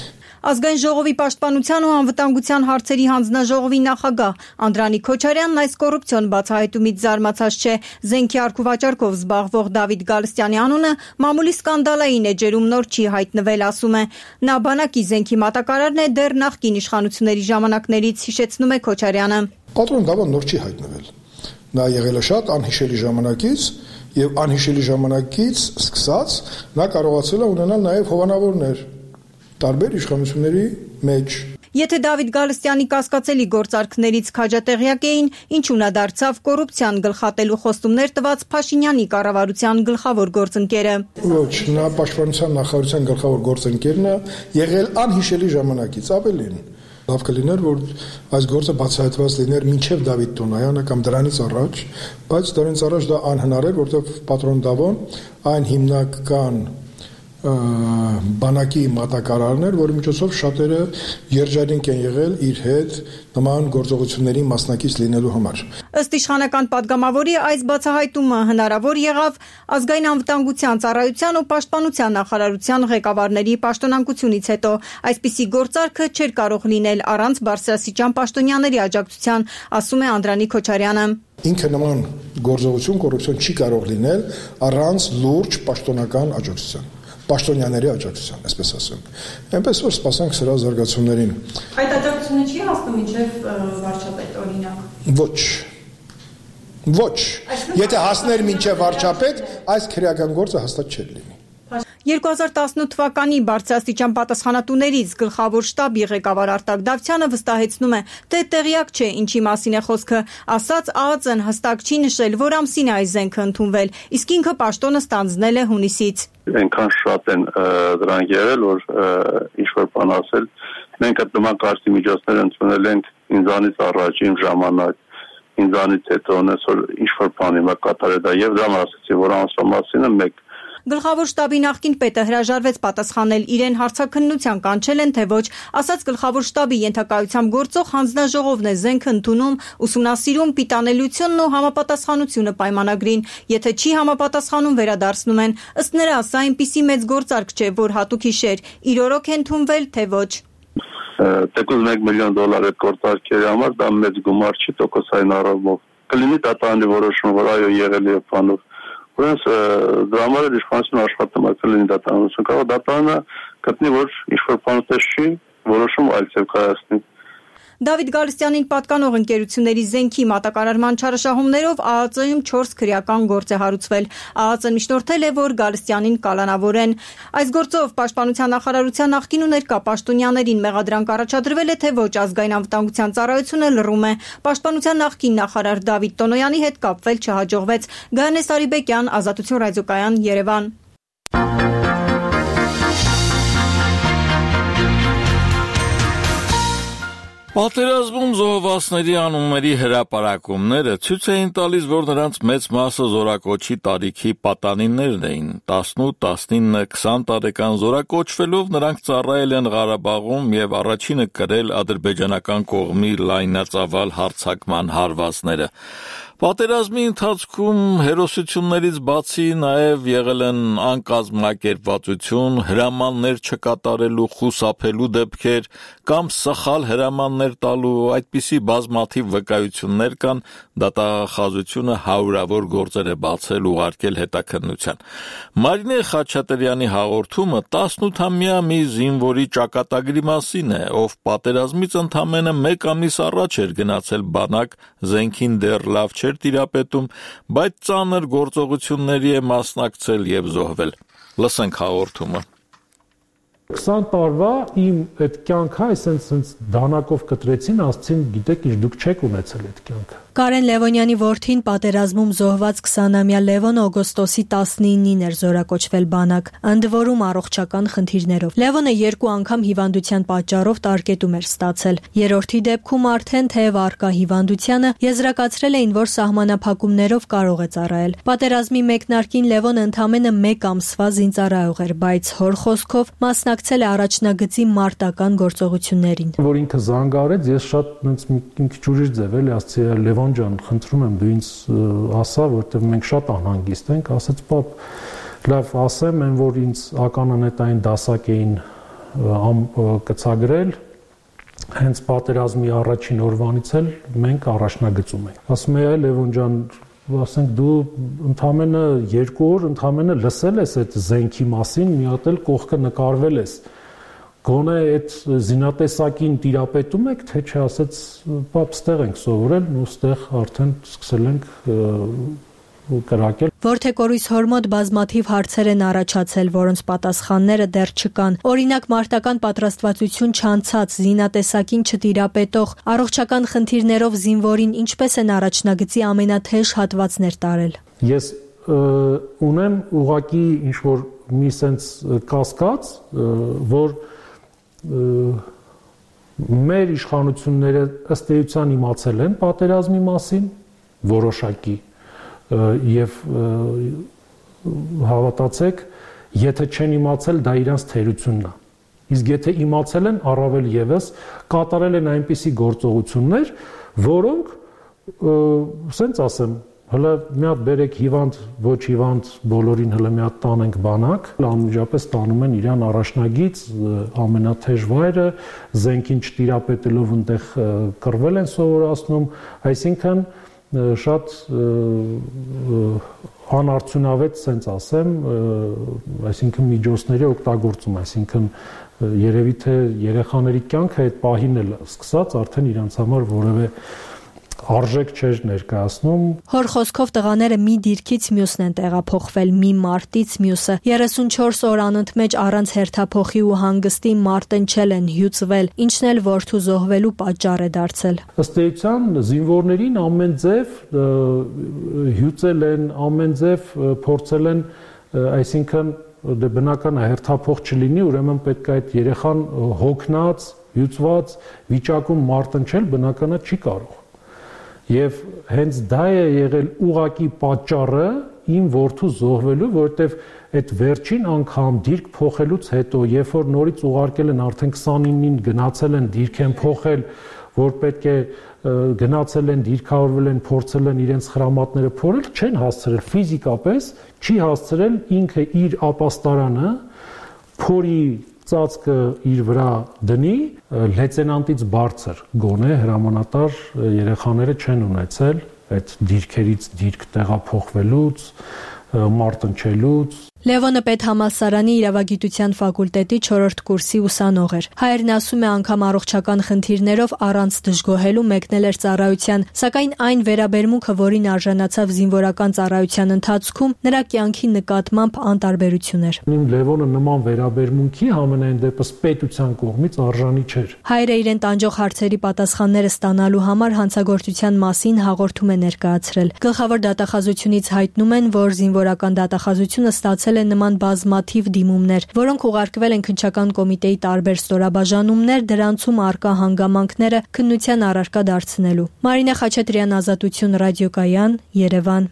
Ազգային ժողովի պաշտպանության ու անվտանգության հարցերի հանձնաժողովի նախագահ Անդրանիկ Քոչարյանն այս կոռուպցիոն բացահայտումից զարմացած չէ։ Զենքի առքուվաճառքով զբաղվող Դավիթ Գալստյանի անունը մամուլի սկանդալային էջերում նոր չի հայտնվել, ասում է։ Նա բանակի զենքի մատակարարն է դեռ նախկին իշխանությունների ժամանակներից, հիշեցնում է Քոչարյանը։ Պատրոն Դավոն նոր չի հայտնվել։ Նա եղել է շատ անհիշելի ժամանակից եւ անհիշելի ժամանակից սկսած նա կարողացել է ունենալ նաեւ հովանավորներ տարբեր իշխանությունների մեջ։ Եթե Դավիթ Գալստյանի կասկածելի գործարքներից քաջատեղյակ էին, ինչու նա դարձավ կոռուպցիան գլխատելու խոստումներ տված Փաշինյանի կառավարության գլխավոր գործընկերը։ Ոչ, նա պաշտպանության նախարարության գլխավոր գործընկերն է եղել անհիշելի ժամանակից, ավելին։ Լավ կլիներ, որ այս գործը բացահայտված լիներ մինչև Դավիթ Տոնայանը կամ դրանից առաջ, բայց դրանից առաջ դա անհնար էր, որովհետև պատրոն Դավոն այն հիմնական բանակի մատակարարներ, որի միջոցով շատերը երջանիկ են եղել իր հետ նման գործողությունների մասնակից լինելու համար։ Ըստ իշխանական падգամավորի այս բացահայտումը հնարավոր եղավ ազգային անվտանգության ծառայության ու պաշտպանության նախարարության ղեկավարների պաշտոնանկությունից հետո։ Այսպիսի գործարքը չէր կարող լինել առանց բարձրաստիճան պաշտոնյաների աջակցության, ասում է Անդրանիկ Քոչարյանը։ Ինքը նման գործողություն կոռուպցիոն չի կարող լինել առանց լուրջ պաշտոնական աջակցության։ Պաշտոնյաների աջակցության, այսպես ասեմ։ Այնպես որ սպասենք սրա զարգացումներին։ Այդ աջակցությունը չի հասնում մինչև վարչապետ օրինակ։ Ոչ։ Ոչ։ Եթե հասներ մինչև վարչապետ, այս քրեական գործը հաստատ չէր լինի։ երկու հազար տասնութ թվականի բարձրաստիճան պատասխանատուներից գլխավոր շտաբի ղեկավար Արտակ Դավթյանը վստահեցնում է, թե տեղյակ չէ ինչի մասին է խոսքը, ասաց ԱԱԾ-ն հստակ չի նշել, որ ամսին է այս զենքը ընդունվել, իսկ ինքը պաշտոնը ստանձնել է հունիսից։ Այնքան շատ են դրանք եղել, որ ինչ-որ բան ասել, մենք այդ նման կարծի միջոցներ ընդունել ենք ինձանից առաջ, իմ ժամանակ, ինձանից հետո, այսօր ինչ-որ բան հիմա կատարել դա եւ դրան ասեցի, որ ամսվա մասին է մեկ Գլխավոր շտաբի նախկին պետը հրաժարվեց պատասխանել, իրեն հարցաքննության կանչել են, թե ոչ, ասաց գլխավոր շտաբի ենթակայությամբ գործող հանձնաժողովն է զենքը ընդունում, ուսումնասիրում պիտանելիությունն ու համապատասխանությունը պայմանագրին, եթե չի համապատասխանում վերադարձնում են, ըստ նրա սա այնպիսի մեծ գործարք չէ, որ հատուկ հիշեր, իր օրոք է ընդունվել, թե ոչ։ Թեկուզ մեկ միլիոն դոլար այդ գործարքերի համար դա մեծ գումար չի տոկոսային առումով։ Կլինի դատարանի որոշումը, որ այո եղել է բանով Ուրեմն դրա համար էլ իշխանությունը աշխատում է կլինի դատարանություն, կարող դատարանը գտնի, որ ինչ-որ բանոց չի, որոշում այլ ձև կայացնի։ Դավիթ Գալստյանին պատկանող ընկերությունների զենքի մատակարարման չարաշահումներով ԱԱԾ-ում չորս քրեական գործ է հարուցվել։ ԱԱԾ-ն միջնորդել է, որ Գալստյանին կալանավորեն։ Այս գործով պաշտպանության նախարարության նախկին ու ներկա պաշտոնյաներին մեղադրանք առաջադրվել է, թե ոչ ազգային անվտանգության ծառայությունը լռում է։ Պաշտպանության նախկին նախարար Դավիթ Տոնոյանի հետ կապվել չհաջողվեց։ Գայանե Սարիբեկյան, Ազատություն ռադիոկայան, Երևան։ Պատերազմում զոհվածների անունների հրապարակումները ցույց էին տալիս, որ նրանց մեծ մասը զորակոչի տարիքի պատանիներն էին։ տասնութ, տասնինը, քսան տարեկան զորակոչվելով նրանք ծառայել են Ղարաբաղում եւ առաջինը կրել ադրբեջանական կողմի լայնածավալ հարձակման հարվածները։ Պատերազմի ընթացքում հերոսություններից բացի նաև եղել են անկազմակերպվածություն, հրամաններ չկատարելու, խուսափելու դեպքեր կամ սխալ հրամաններ տալու, այդպիսի բազմաթիվ վկայություններ կան, դատախազությունը հարյուրավոր գործեր է բացել ուղարկել հետաքննության։ Մարինե Խաչատրյանի հաղորդումը տասնութամյա մի զինվորի ճակատագրի մասին է, ով պատերազմից ընդամենը մեկ ամիս առաջ էր գնացել բանակ, զենքին դեռ լավ չէ տիրապետում, բայց ծանր գործողությունների է մասնակցել եւ զոհվել։ Լսենք հաղորդումը։ քսան տարվա իմ այդ կյանքը այսպես դանակով կտրեցին, ասցին, գիտեք, ինչ դուք չեք ունեցել այդ կյանքը։ Կարեն Լևոնյանի որդին պատերազմում զոհված քսանամյա Լևոն օգոստոսի տասնինին էր զորակոչվել բանակ, ընդ որում առողջական խնդիրներով։ Լևոնը երկու անգամ հիվանդության պատճառով տարկետում էր ստացել։ Երրորդի դեպքում արդեն թեև առկա հիվանդությանը եզրակացրել էին, որ սահմանափակումներով կարող է ծառայել։ Պատերազմի մեկնարկին Լևոնը ընդամենը մեկ ամսվա զինծառայող էր, բայց հոր խոսքով մասնակցել է առաջնագծի մարտական գործողություններին։ Որ ինքը զանգարեց, ես շատ ինձ ջուրիչ ձև էլի ասացի Լևոն ջան, խնդրում եմ դու ինձ ասա, որտեղ մենք շատ անհանգիստ ենք, ասաց պապ, լավ ասեմ, այն որ ինձ ականանետային դասակ էին կցագրել հենց պատերազմի առաջին օրվանից էլ մենք առաջնագծում ենք։ Ասում եմ, այ Լևոն ջան, ասենք դու ընդամենը երկու օր ընդամենը լսել ես այդ զենքի մասին, մի հատ էլ կողքը նկարվել ես։ Գոնե այդ զինատեսակին տիրապետում եք, թե չէ, ասեց, պապ, ստեղ ենք սովորել, ու ստեղ արդեն սկսել ենք կրակել։ Որդեկորույս հոր մոտ բազմաթիվ հարցեր են առաջացել, որոնց պատասխանները դեռ չկան։ Օրինակ, մարտական պատրաստվածություն չանցած, զինատեսակին չտիրապետող, առողջական խնդիրներով զինվորին ինչպես են առաջնագծի ամենաթեժ հատվածներ տարել։ Ես ունեմ ուղղակի ինչ-որ մի սենց կասկած, որ մեր իշխանությունները ըստ էության իմացել են պատերազմի մասին, որոշակի, եւ հավատացեք, եթե չեն իմացել, դա իրանց թերությունն է։ Իսկ եթե իմացել են, առավել եւս կատարել են այնպիսի գործողություններ, որոնք, ասենց ասեմ, հələ մի հատ բերեք հիվանդ, ոչ հիվանդ, բոլորին հələ մի հատ տանենք բանակ, անմիջապես տանում են իրան առաջնագից, ամենաթեժ վայրը, զենքին չտիրապետելով այնտեղ կռվել են սովորացնում, այսինքն շատ անարդյունավետ, սենց ասեմ, այսինքն միջոցների օգտագործում, այսինքն երևի թե երեխաների կյանքը այդ պահին էլ սկսած արդեն իրանց համար որևէ արժեք չէր ներկայացնում։ Հոր խոսքով տղաները մի դիրքից մյուսն են տեղափոխվել, մի մարտից մյուսը։ երեսունչորս օր անընդմեջ առանց հերթափոխի ու հանգստի մարտնչել են, հյուծվել, ինչն էլ որդու զոհվելու պատճառ է դարձել։ Ըստ էության զինվորներին ամեն ձև հյուծել են, ամեն ձև փորձել են, այսինքն դե բնական է հերթափոխ չլինի, ուրեմն պետք է այդ երեխան հոգնած, հյուծված վիճակում մարտնչել, բնական է չի կարող։ Եվ հենց դա է եղել ուղակի պատճառը իմ որդու զոհվելու, որովհետև այդ վերջին անգամ դիրք փոխելուց հետո, երբ որ նորից ուղարկել են արդեն քսանինին գնացել են դիրք են փոխել, որ պետք է գնացել են, դիրքավորվել են, փորձել են իրենց խրամատները փորել, չեն հասցրել ֆիզիկապես, չի հասցրել ինքը իր ապաստարանը փորի ծածկը իր վրա դնի, լեյտենանտից բարձր գոնե հրամանատար երեխաները չեն ունեցել այդ դիրքերից դիրք տեղափոխվելուց, մարտնչելուց։ Լևոնը պետհամալսարանի իրավագիտության ֆակուլտետի չորրորդ կուրսի ուսանող էր։ Հայրն ասում է, անգամ առողջական խնդիրներով առանց դժգոհելու մեկնել էր ծառայության, սակայն այն վերաբերմունքը, որին արժանացավ զինվորական ծառայության ընթացքում, նրա կյանքի նկատմամբ անտարբերություն էր։ Իմ Լևոնը նման վերաբերմունքի համենայն դեպս պետության կողմից արժանի չէր։ Հայրը իրեն տանջող հարցերի պատասխանները ստանալու համար հանցագործության մասին հաղորդում է ներկայացրել։ Գլխավոր դատախազությունից հայտնում են, որ զինվորական դատախազությունը ստացել է նման բազմաթիվ դիմումներ, որոնք ուղարկվել են քննչական կոմիտեի տարբեր ստորաբաժանումներ, դրանցում առկա հանգամանքները քննության առարկա դարձնելու։ Մարինա Խաչատրյան, Ազատություն ռադիոկայան, Երևան։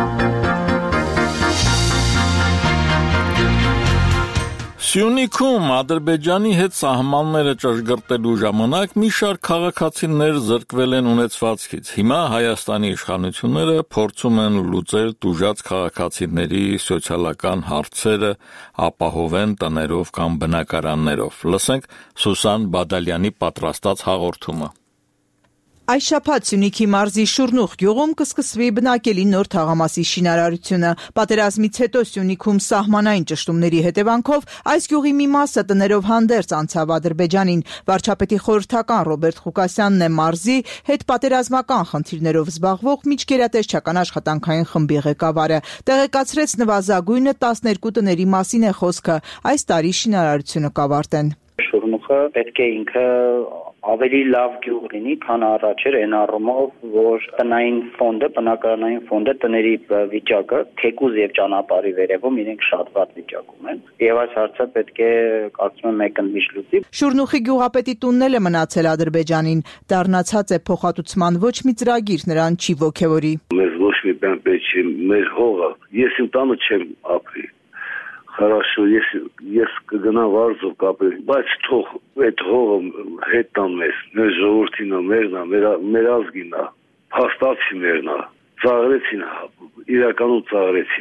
Սյունիքում Ադրբեջանի հետ սահմանները ճշգրտելու ժամանակ մի շարք քաղաքացիներ զրկվել են ունեցվածքից։ Հիմա Հայաստանի իշխանությունները փորձում են լուծել տուժած քաղաքացիների սոցիալական հարցերը, ապահովեն տներով կամ բնակարաններով։ Լսենք Սուսան Բադալյանի պատրաստած հաղորդումը։ Այս շաբաթ Սյունիքի մարզի Շուրնուխ գյուղում կսկսվի բնակելի նոր թաղամասի շինարարությունը։ Պատերազմից հետո Սյունիքում սահմանային ճշտումների հետևանքով այս գյուղի մի մասը տներով հանդերձ անցավ Ադրբեջանին։ Վարչապետի խորհրդական Ռոբերտ Ղուկասյանն է մարզի հետ պատերազմական խնդիրներով զբաղվող միջգերատեսչական աշխատանքային խմբի ղեկավարը։ Տեղեկացրեց նվազագույնը տասներկու տների մասին է խոսքը։ Այս տարի շինարարությունը կավարտեն։ Շուրնուխը պետք է ինքը ավելի լավ գյուղ լինի, քան առաջ էր այն առումով, որ տնային ֆոնդը, բնակարանային ֆոնդը տների վիճակը թեկուզ եւ ճանապարհի վերևում իրենք շատ վատ վիճակում են։ Եվ այս հարցը պետք է կարծում եմ մեկընդմիշտ լուծի։ Շուրնուխի գյուղապետի տունն էլ է մնացել Ադրբեջանին, դառնացած է փոխհատուցման ոչ մի ծրագիր, նրան չի ոգևորի։ Մեզ ոչ մի բան պետք չի, մեր հողը, ես իմ տանը չեմ ապրի։ Хорошо, если ես կգնա վարձով կապել, բայց թող այդ հողը հետ տան մեզ, մեր ժողովրդին է, մերն է, մեր, մեր ազգին է, փաստացի մերն է, ծաղրեցին, իրականում ծաղրեցին։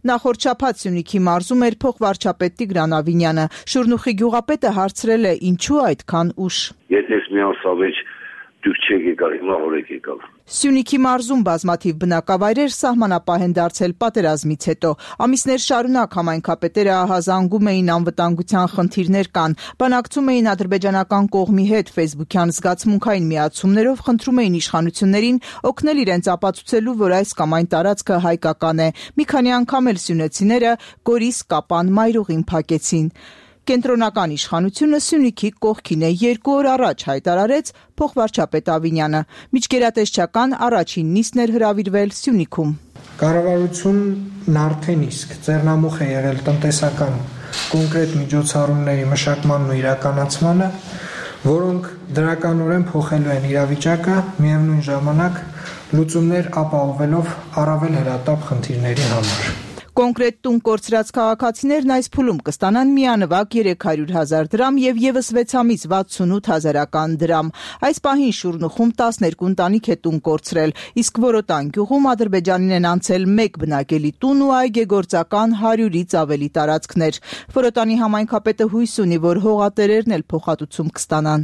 Նախորդ շաբաթ Սյունիքի մարզում էր փոխվարչապետ Տիգրան Ավինյանը։ Շուրնուխի գյուղապետը հարցրել է ինչու այդքան ուշ։ Եթե մի ամսավեճ դուք չեք եկալ, հիմա որ եք եկալ։ Սյունիքի մարզում բազմաթիվ բնակավայրեր սահմանապահ են դարձել պատերազմից հետո։ Ամիսներ շարունակ համայնքապետերը ահազանգում էին անվտանգության խնդիրներ կան, բանակցում էին ադրբեջանական կողմի հետ ֆեյսբուքյան զգացմունքային միացումներով, խնդրում էին իշխանություններին օգնել իրենց ապացուցելու, որ այս կամ այն տարածքը հայկական է։ Մի քանի անգամ էլ սյունեցիները Գորիս Կապան մայրուղին փակեցին։ Կենտրոնական իշխանությունը Սյունիքի կողքին է, երկու օր առաջ հայտարարեց փոխվարչապետ Ավինյանը։ Միջգերատեսչական առաջին նիստն էր հրավիրվել Սյունիքում։ Կառավարությունն արդեն իսկ ձեռնամուխ է եղել տնտեսական կոնկրետ միջոցառումների մշակմանն ու իրականացմանը, որոնք դրականորեն փոխելու են իրավիճակը, միևնույն ժամանակ լուծումներ ապահովելով առավել հրատապ խնդիրների համար։ Կոնկրետ տուն կորցրած քաղաքացիներն այս փուլում կստանան միանվագ երեք հարյուր հազար դրամ եւ եւս վեց ամիս վաթսունութ հազարական դրամ։ Այս պահին Շուրնուխում տասներկու ընտանիք է տուն կորցրել, իսկ Որոտան գյուղում Ադրբեջանին են անցել մեկ բնակելի տուն ու այգեգործական հարյուրից ավելի տարածքներ։ Որոտանի համայնքապետը հույս ունի, որ հողատերերն էլ փոխհատուցում կստանան։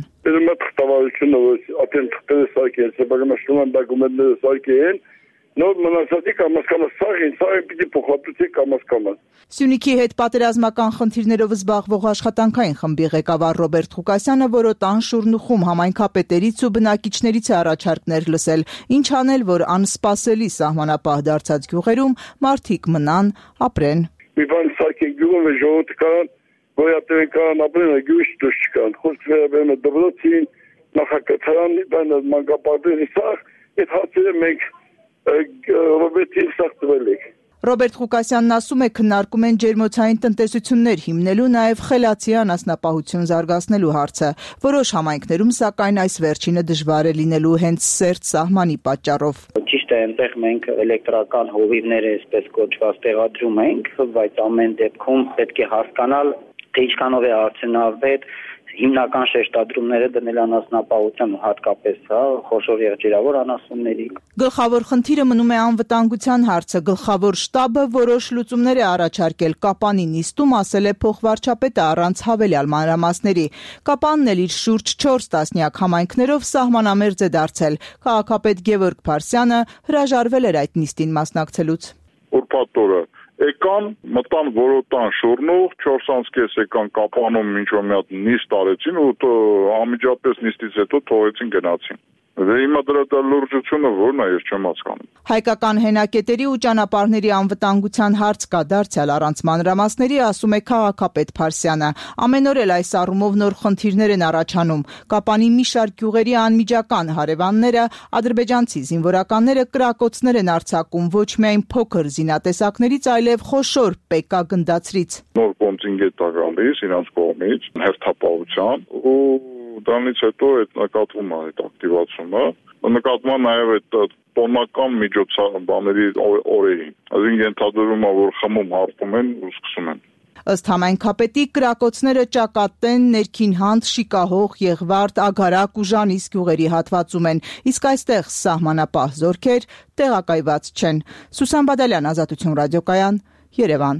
Նոր մնացածի կամաս-կամաս սաղին, սաղին պիտի փոխհատուցի կամաս-կամաս։ Սյունիքի հետ պատերազմական խնդիրներով զբաղվող աշխատանքային խմբի ղեկավար Ռոբերտ Ղուկասյանը Որոտան Շուրնուխում համայնքապետերից ու բնակիչներից է առաջարկներ լսել, ինչ անել, որ անսպասելի սահմանապահ դարձած գյուղերում մարդիկ մնան, ապրեն։ Մի բան սարքեն գյուղում է ժողովուրդը կարան, գոյատևեն կարան ապրեն, գյուղից դուրս չկան։ Խոսքը վերաբերում է դպրոցին, նախակրթարանի, բանը մանկապարտեզի սաղ, այդ հարցերը մենք Ռոբերտին սաղտվել եք։ Ռոբերտ Ղուկասյանն ասում է քննարկում են ջերմոցային տնտեսություններ հիմնելու, նաև խելացի անասնապահություն զարգացնելու հարցը։ Որոշ համայնքներում սակայն այս վերջինը դժվար է լինելու հենց սերտ սահմանի պատճառով։ Ճիշտ է, այնտեղ մենք էլեկտրական հովիվները այսպես կոչված տեղադրում ենք, բայց ամեն դեպքում պետք է հասկանալ, թե ինչքանով է արդյունավետ հիմնական շեշտադրումները դնել անասնապահության հատկապես հա խոշոր եղջերավոր անասունների։ Գլխավոր խնդիրը մնում է անվտանգության հարցը։ Գլխավոր շտաբը որոշ լուծումներ է առաջարկել Կապանի նիստում, ասել է փոխվարչապետը առանց հավելյալ մանրամասների։ Կապանն էլ իր շուրջ չորս տասնյակ համայնքներով սահմանամերձ է դարձել։ Քաղաքապետ Գևորգ Փարսյանը հրաժարվել էր այդ նիստին մասնակցելուց։ Ուրբաթ օրը եկան, մտան Որոտան Շուրնուխ, չորս անց կես եկան Կապանում ինչ-որ մի հատ նիստ արեցին ու անմիջապես նիստից հետո թողեցին գնացին։ Դե հիմա դրա լուրջությունը ո՞րն է, ես չեմ հասկանում։ Հայկական հենակետերի ու ճանապարհների անվտանգության հարց կա դարձյալ առանց մանրամասների, ասում է քաղաքապետ Փարսյանը։ Ամեն օր էլ այս առումով նոր խնդիրներ են առաջանում։ Կապանի մի շարք գյուղերի անմիջական հարևանները, ադրբեջանցի զինվորականները կրակոցներ են արձակում ոչ միայն փոքր զինատեսակներից, այլև խոշոր պեկա գնդացրից։ Նոր կոնտինգենտ է գալիս իրանց կողմից, հերթապահության ու դրանից հետո այդ նկատվում է այդ ակտիվացումը, նկատվում է նաև այդ տոնական միջոցառումների օրերին։ Այսինքն ենթադրվում է, որ խմում հարբում են ու սկսում են։ Ըստ համայնքապետի կրակոցները Ճակատեն, Ներքին Հանդ, Շիկահող, Եղվարդ, Ագարակ ու Ժանիս գյուղերի հատվածում են, իսկ այստեղ սահմանապահ զորքեր տեղակայված չեն։ Սուսան Բադալյան, Ազատություն ռադիոկայան, Երևան։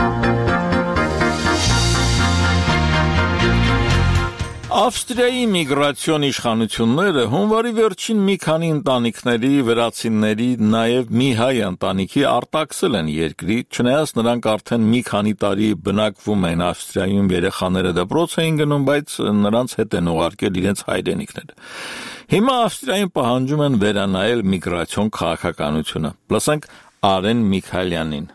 Ավստրիայի միգրացիոն իշխանությունները հունվարի վերջին մի քանի ընտանիքների, վրացիների, նաև մի հայ ընտանիքի արտաքսել են երկրի, չնայած նրանք արդեն մի քանի տարի բնակվում են Ավստրիայում, երեխաները դպրոց էին գնում, բայց նրանց հետ են ուղարկել իրենց հայրենիքները։ Հիմա Ավստրիայում պահանջում են վերանայել միգրացիոն քաղաքականությունը։ Լսենք Արեն Միքայելյանին։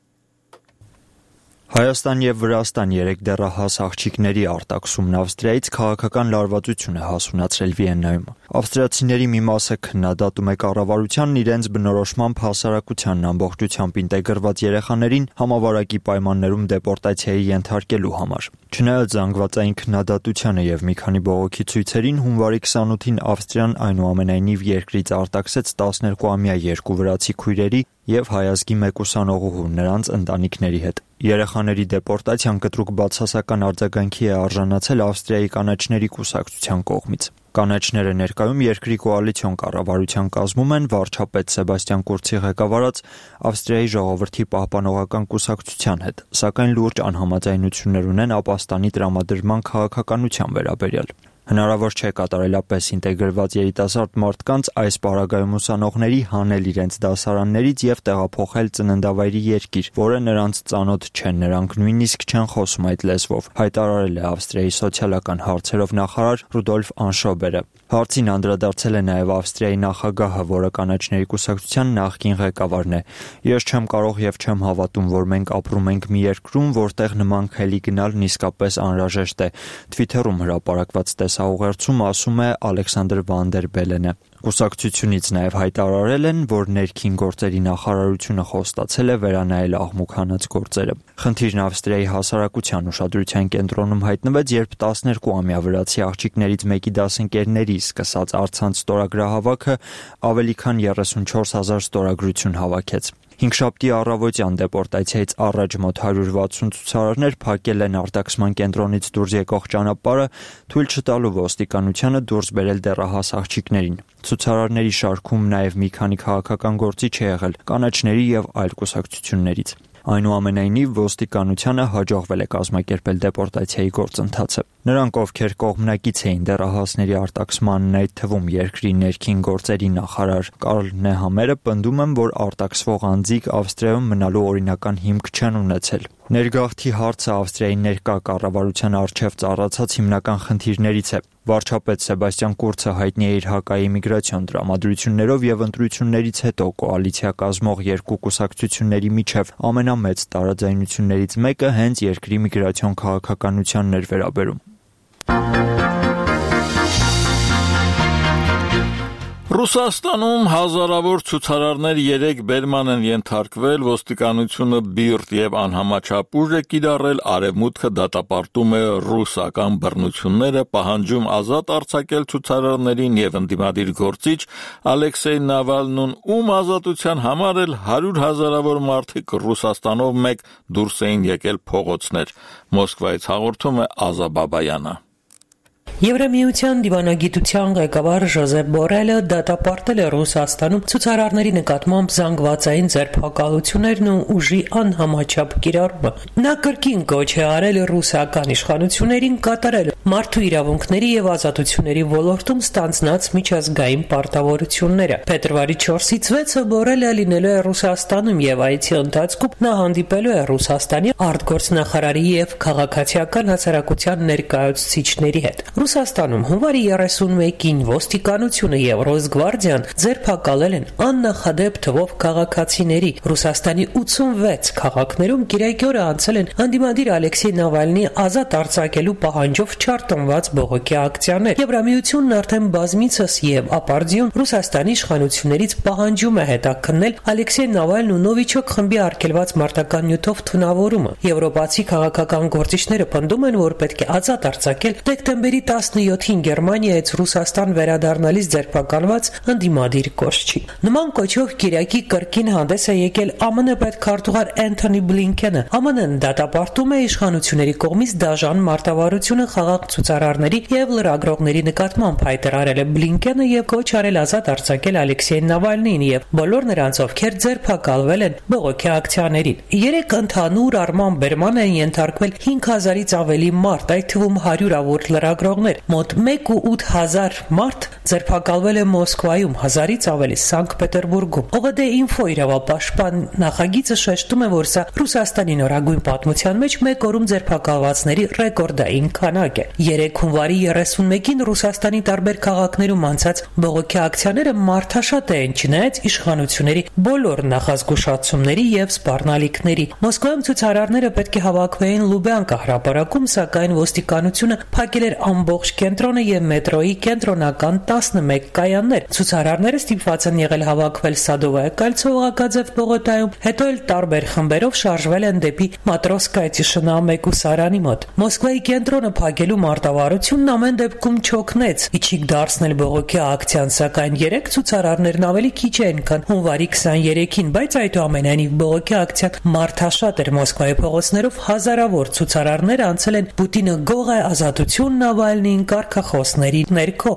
Հայաստան եւ Վրաստան երեք դեռահաս աղջիկների արտաքսումն Ավստրիայից քաղաքական լարվածություն է հասունացրել Վիեննայում։ Ավստրիացիների մի մասը քննադատում է կառավարությանն իրենց բնորոշմամբ հասարակությանն ամբողջությամբ ինտեգրված երեխաներին համավարակի պայմաններում դեպորտացիայի ենթարկելու համար։ Չնայած զանգվածային քննադատությանը եւ մի քանի բողոքի ցույցերին, հունվարի քսանութին Ավստրիան այնուամենայնիվ երկրից արտաքսեց տասներկուամյա երկու վրացի քույրերի եւ հայազգի մեկ ուսանողուհու նրանց ընտանիքների հետ։ Երեխաների դեպորտացիան կտրուկ բացասական արձագանքի է արժանացել Ավստրիայի կանաչների կուսակցության կողմից։ Կանաչները ներկայում երկրի կոալիցիոն կառավարության կազմում են վարչապետ Սեբաստիան Կուրցի ղեկավարած Ավստրիայի ժողովրդի պահպանողական կուսակցության հետ, սակայն լուրջ անհամաձայնություններ ունեն Ապաստանի տրամադրման քաղաքականության վերաբերյալ։ Հնարավոր չէ կատարելապես ինտեգրված երիտասարդ մարդկանց այս պարագայում ուսանողների հանել իրենց դասարաններից եւ տեղափոխել ծննդավայրի երկիր, որը նրանց ծանոթ չէ, նրանք նույնիսկ չեն խոսում այդ լեզվով, հայտարարել է Ավստրիայի սոցիալական հարցերով նախարար Ռուդոլֆ Անշոբերը։ Հարցին անդրադարձել է նաև Ավստրիայի նախագահը, որը կանաչների կուսակցության նախկին ղեկավարն է։ Ես չեմ կարող եւ չեմ հավատում, որ մենք ապրում ենք մի երկրում, որտեղ նման քայլի գնալն իսկապես անհրաժեշտ է։ Twitter-ում հրապարակված տեսաուղերձում ասում է Ալեքսանդր Վանդերբելենը։ Կուսակցությունից նաև հայտարարել են, որ ներքին գործերի նախարարությունը խոստացել է վերանայել աղմուկ հանած գործերը։ Խնդիրն Ավստրիայի հասարակության ուշադրության կենտրոնում հայտնվեց, երբ տասներկու ամյա վրացի աղջիկներից մեկի դասընկերների սկսած առցանց ստորագրահավաքը ավելի քան երեսունչորս հազար ստորագրություն հավաքեց։ Հինգշաբթի առավոտյան դեպորտացիայից առաջ մոտ հարյուր վաթսուն ցուցարարներ փակել են արտաքսման կենտրոնից դուրս եկող ճանապարհը, թույլ չտալու ոստիկանությանը դուրս բերել դեռահաս աղջիկներին։ Ցուցարարների շարքում նաև մի քանի քաղաքական գործիչ է եղել կանաչների եւ այլ կուսակցություններից։ Այնուամենայնիվ ոստիկանությանը հաջողվել է կազմակերպել դեպորտացիայի գործընթացը։ Նրանք, ովքեր կողմնակից էին դեռահասների արտաքսմանն, այդ թվում երկրի ներքին գործերի նախարար Կարլ Նեհամերը, պնդում են, որ արտաքսվող անձիկ Ավստրիայում մնալու օրինական հիմք չեն ունեցել։ Ներգաղթի հարցը Ավստրիայի ներկա կառավարության առջև ծառացած հիմնական խնդիրներից է։ Վարչապետ Սեբաստիան Կուրցը հայտնի է իր հակաիմիգրացիոն տրամադրություններով եւ ընտրություններից հետո կոալիցիա կազմող երկու կուսակցությունների միջև ամենամեծ տարաձայնություններից մեկը հենց երկրի միգրացիոն քաղաքականությանն էր վերաբերում։ Ռուսաստանում հազարավոր ցուցարարներ երեք բերման են ենթարկվել, ոստիկանությունը բիրտ եւ անհամաչափ ուժ է կիրառել, արևմուտքը դատապարտում է ռուսական բռնությունները, պահանջում ազատ արձակել ցուցարարներին եւ ընդդիմադիր գործիչ Ալեքսեյ Նավալնուն, ում ազատության համար էլ հարյուր հազարավոր մարդիկ Ռուսաստանով մեկ դուրս էին եկել փողոցներ։ Մոսկվայից հաղորդում է Ազա Բաբայանը։ Եվրամիության դիվանագիտության ղեկավար Ժոզեփ Բորելը դատապարտել է Ռուսաստանում ցուցարարների նկատմամբ զանգվածային ձերբակալություններն ու ուժի անհամաչափ կիրառումը։ Նա կրկին կոչ է արել ռուսական իշխանություններին կատարել մարդու իրավունքների եւ ազատությունների ոլորտում ստանձնած միջազգային պարտավորությունները։ Փետրվարի չորսից վեցը Բորելը լինելու է Ռուսաստանում եւ այցի ընթացքում նա հանդիպելու է Ռուսաստանի արտգործնախարարի եւ քաղաքացիական հասարակության ներկայացուցիչների հետ։ Ռուսաստանում հունվարի երեսունմեկին ոստիկանությունը եւ Ռոսգվարդիան ձերբակալել են աննախադեպ թվով քաղաքացիների։ Ռուսաստանի ութսունվեց քաղաքներում գիրակի օրը անցել են ընդդիմադիր Ալեքսեյ Նավալնի ազատ արձակելու պահանջով չարտնված բողոքի ակցիաներ։ Եվրամիությունն արդեն բազմիցս եւ ապարդյուն Ռուսաստանի իշխանություններից պահանջում է հետաքննել Ալեքսեյ Նավալն ու Նովիչոկ խմբի արգելված մարտական նյութով թունավորումը։ Եվրոպացի քաղաքական գործիչները պնդում են, որ պետք է ազատ արձակել դեկտեմբերի տասնյոթին Գերմանիայից Ռուսաստան վերադառնալիս ձերբակալված ընդդիմադիր կորչի։ Նման կոչով Կիրակի կրկին հանդես է եկել ԱՄՆ պետքարտուղար Էնթոնի Բլինքենը։ ԱՄՆ-ն դատապարտում է իշխանությունների կողմից դաժան մարտավարությունը խաղաղ ցուցարարների եւ լրագրողների նկատմամբ, հայտարարել է Բլինքենը եւ կոչ արել ազատ արձակել Ալեքսեյ Նավալնին եւ բոլոր նրանց, ովքեր ձերբակալվել են բողոքի ակցիաներին։ Երեք ընդհանուր առմամբ բերման են ենթարկվել հինգ հազարից ավելի մարդ, այդ թվում հարյուրավոր լրագրողներ։ Մոտ մեկ ու ութ հազար մարդ ձերբակալվել է Մոսկվայում, հազարից ավելի Սանկտ Պետերբուրգում։ ՕՂԴ Ինֆո իրավապաշտպան նախագիծը շեշտում է, որ սա Ռուսաստանի նորագույն պատմության մեջ մեկ օրում ձերբակալվածների ռեկորդային քանակ է։ երեք հունվարի երեսունմեկին Ռուսաստանի տարբեր քաղաքներում անցած բողոքի ակցիաները մարդաշատ էին, չնայած իշխանությունների բոլոր նախազգուշացումների եւ սպառնալիքների։ Մոսկվայում ցուցարարները պետք է հավաքվեին Լուբյանկա հրապարակում, սակայն ոստիկանությունը փակել էր ամբողջ կենտրոնը եւ մետրոյի կենտրոնական տասնմեկ կայաններ։ Ցուցարարները ստիպված են եղել հավաքվել Սադովայա կայլցո Օղակաձև պողոտայում, հետո էլ տարբեր խմբերով շարժվել են դեպի Մատրոսկայա Տիշինա մեկ սարանի մոտ։ Մոսկվայի կենտրոնը փակելու մարտավարությունն ամեն դեպքում չօգնեց իջիկ դարձնել բողոքի ակցիան, սակայն երեք ցուցարարներն ավելի քիչ են, քան հունվարի քսաներեքին, բայց այդուամենայնիվ բողոքի ակցիան մարդաշատ էր Մոսկվայի փողոցներով, հազարավոր ցուցարարներ անցել են Պուտինը գող է, ազատություն Նավալնիին կարգախոսների ներքո։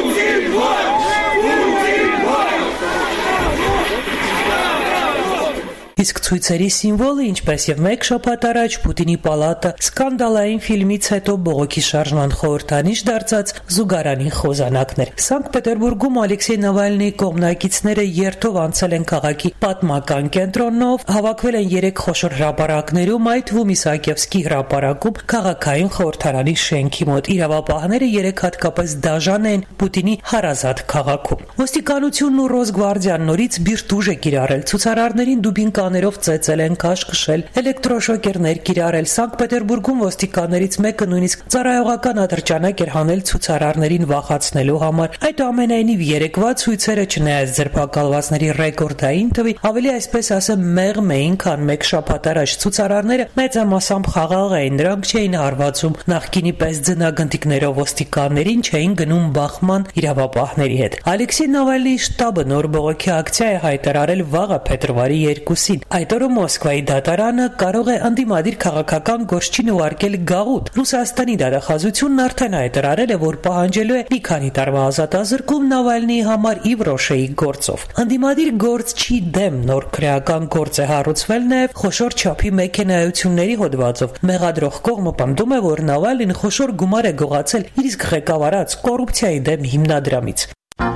Իսկ ցույցերի սիմվոլը, ինչպես եւ մեկ շաբաթ առաջ Պուտինի պալատը սկանդալային ֆիլմից հետո բողոքի շարժման խորհրդանիշ դարձած զուգարանի խոզանակներ։ Սանկտ Պետերբուրգում Ալեքսեյ Նավալնիի կողմնակիցները երթով անցել են քաղաքի պատմական կենտրոնով, հավաքվել են երեք խոշոր հրապարակներում, այդ թվում Իսահակիևսկի հրապարակում, քաղաքային խորհրդարանի շենքի մոտ։ Իրավապահները երեք հատկապես դաժան են Պուտինի հարազատ քաղաքում։ Ոստիկանությունն ու Ռոսգվարդիան նորից բիրտ ուժ է կիրառել ցուցարարներին դուբինկա ներով ծեծել են, քաշքշել, էլեկտրոշոկերներ կիրառել։ Սանկտ Պետերբուրգում ոստիկաններից մեկը նույնիսկ ծառայողական ատրճանակ էր հանել ցուցարարներին վախացնելու համար։ Այդուամենայնիվ երեկվա ցույցերը, չնայած ձերբակալվածների ռեկորդային թվի, ավելի այսպես ասեմ մեղմ էին, քան մեկ շաբաթ առաջ։ Ցուցարարները մեծամասամբ խաղաղ էին, նրանք չէին հարվածում նախկինի պես ձնագնդիկներով ոստիկաններին, չէին գնում բախման իրավապահների հետ։ Ալեքսեյ Նավալնիի շտաբը նոր բողոքի ակցիա է հայտարարել վաղը փետրվարի երկուսին։ Այդ օրը Մոսկվայի դատարանը կարող է ընդդիմադիր քաղաքական գործչին ուղարկել գաղութ։ Ռուսաստանի դատախազությունն արդեն հայտարարել է, որ պահանջելու է մի քանի տարվա ազատազրկում Նավալնիի համար Իվրոշեի գործով։ Ընդդիմադիր գործչի դեմ նոր քրեական գործ է հարուցվել նաև խոշոր չափի մեքենայությունների հոդվածով։ Մեղադրող կողմը պնդում է, որ Նավալնին խոշոր գումար է գողացել իր իսկ ղեկավարած կոռուպցիայի դեմ հիմնադրամից։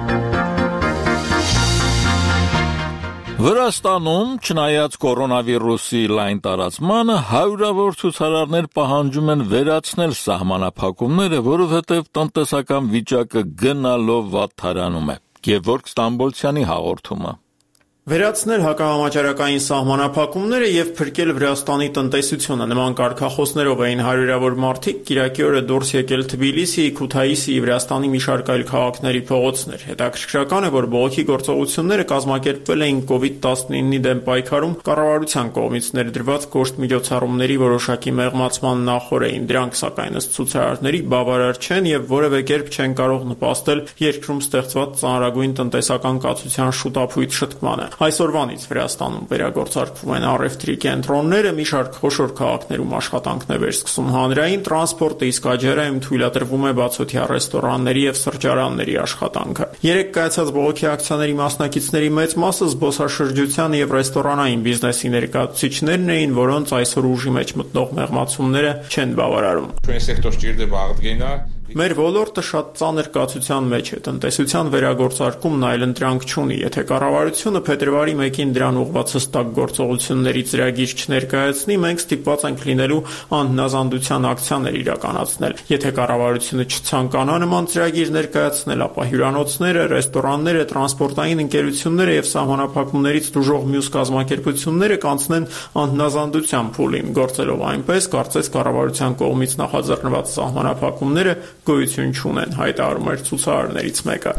Վրաստանում, չնայած կորոնավիրուսի լայն տարածմանը, հարյուրավոր ցուցարարներ պահանջում են վերացնել սահմանափակումները, որովհետև տնտեսական վիճակը գնալով վատթարանում է։ Գևորգ Ստամբոլցյանի հաղորդումը։ Վերացնել հակահամաճարակային սահմանափակումները եւ փրկել Վրաստանի տնտեսությունը նման կարգախոսներով էին հարյուրավոր մարդիկ Կիրակի օրը դուրս եկել Թբիլիսիի, Քութայիսիի, Վրաստանի մի շարք այլ քաղաքների փողոցներ։ Հետաքրքրական է, որ բողոքի գործողությունները կազմակերպվել էին կովիդ տասնինի դեմ պայքարում կառավարության կողմից ներդրված կոշտ միջոցառումների որոշակի մեղմացման նախօրեին։ Դրանք սակայն ըստ ցուցարարների բավարար չեն եւ որևէ կերպ չեն կարող նպաստել երկրում ստեղծված ծանրագույն տնտեսական կացության շուտափույթ շտկմանը։ Այսօրվանից Վրաստանում վերագործարկվում են առևտրի կենտրոնները, մի շարք խոշոր քաղաքներում աշխատանքն է վերսկսում հանրային տրանսպորտը, իսկ Աջարայում թույլատրվում է բացօթյա ռեստորանների եւ սրճարանների աշխատանքը։ Երեք կայացած բողոքի ակցիաների մասնակիցների մեծ մասը զբոսաշրջության եւ ռեստորանային բիզնեսի ներկայացուցիչներն էին, որոնց այսօր ուժի մեջ մտնող մեղմացումները չեն բավարարում։ Մեր ոլորտը շատ ծանր կացության մեջ է, տնտեսության վերագործարկումն այլընտրանք չունի։ Եթե կառավարությունը փետրվարի մեկին դրան ուղղված հստակ գործողությունների ծրագիր չներկայացնի, մենք ստիպված ենք լինելու անհնազանդության ակցիաներ իրականացնել։ Եթե կառավարությունը չցանկանա նման ծրագիր ներկայացնել, ապա հյուրանոցները, ռեստորանները, տրանսպորտային ընկերությունները եւ սահմանափակումներից դժոխք մյուս կազմակերպությունները կանցնեն անհնազանդության փուլին, գործելով այնպես, կարծես կառավարության կողմից նախաձեռնված սահմանափակումները գոյություն չունեն, հայտարարում էր ցուցարարներից մեկը։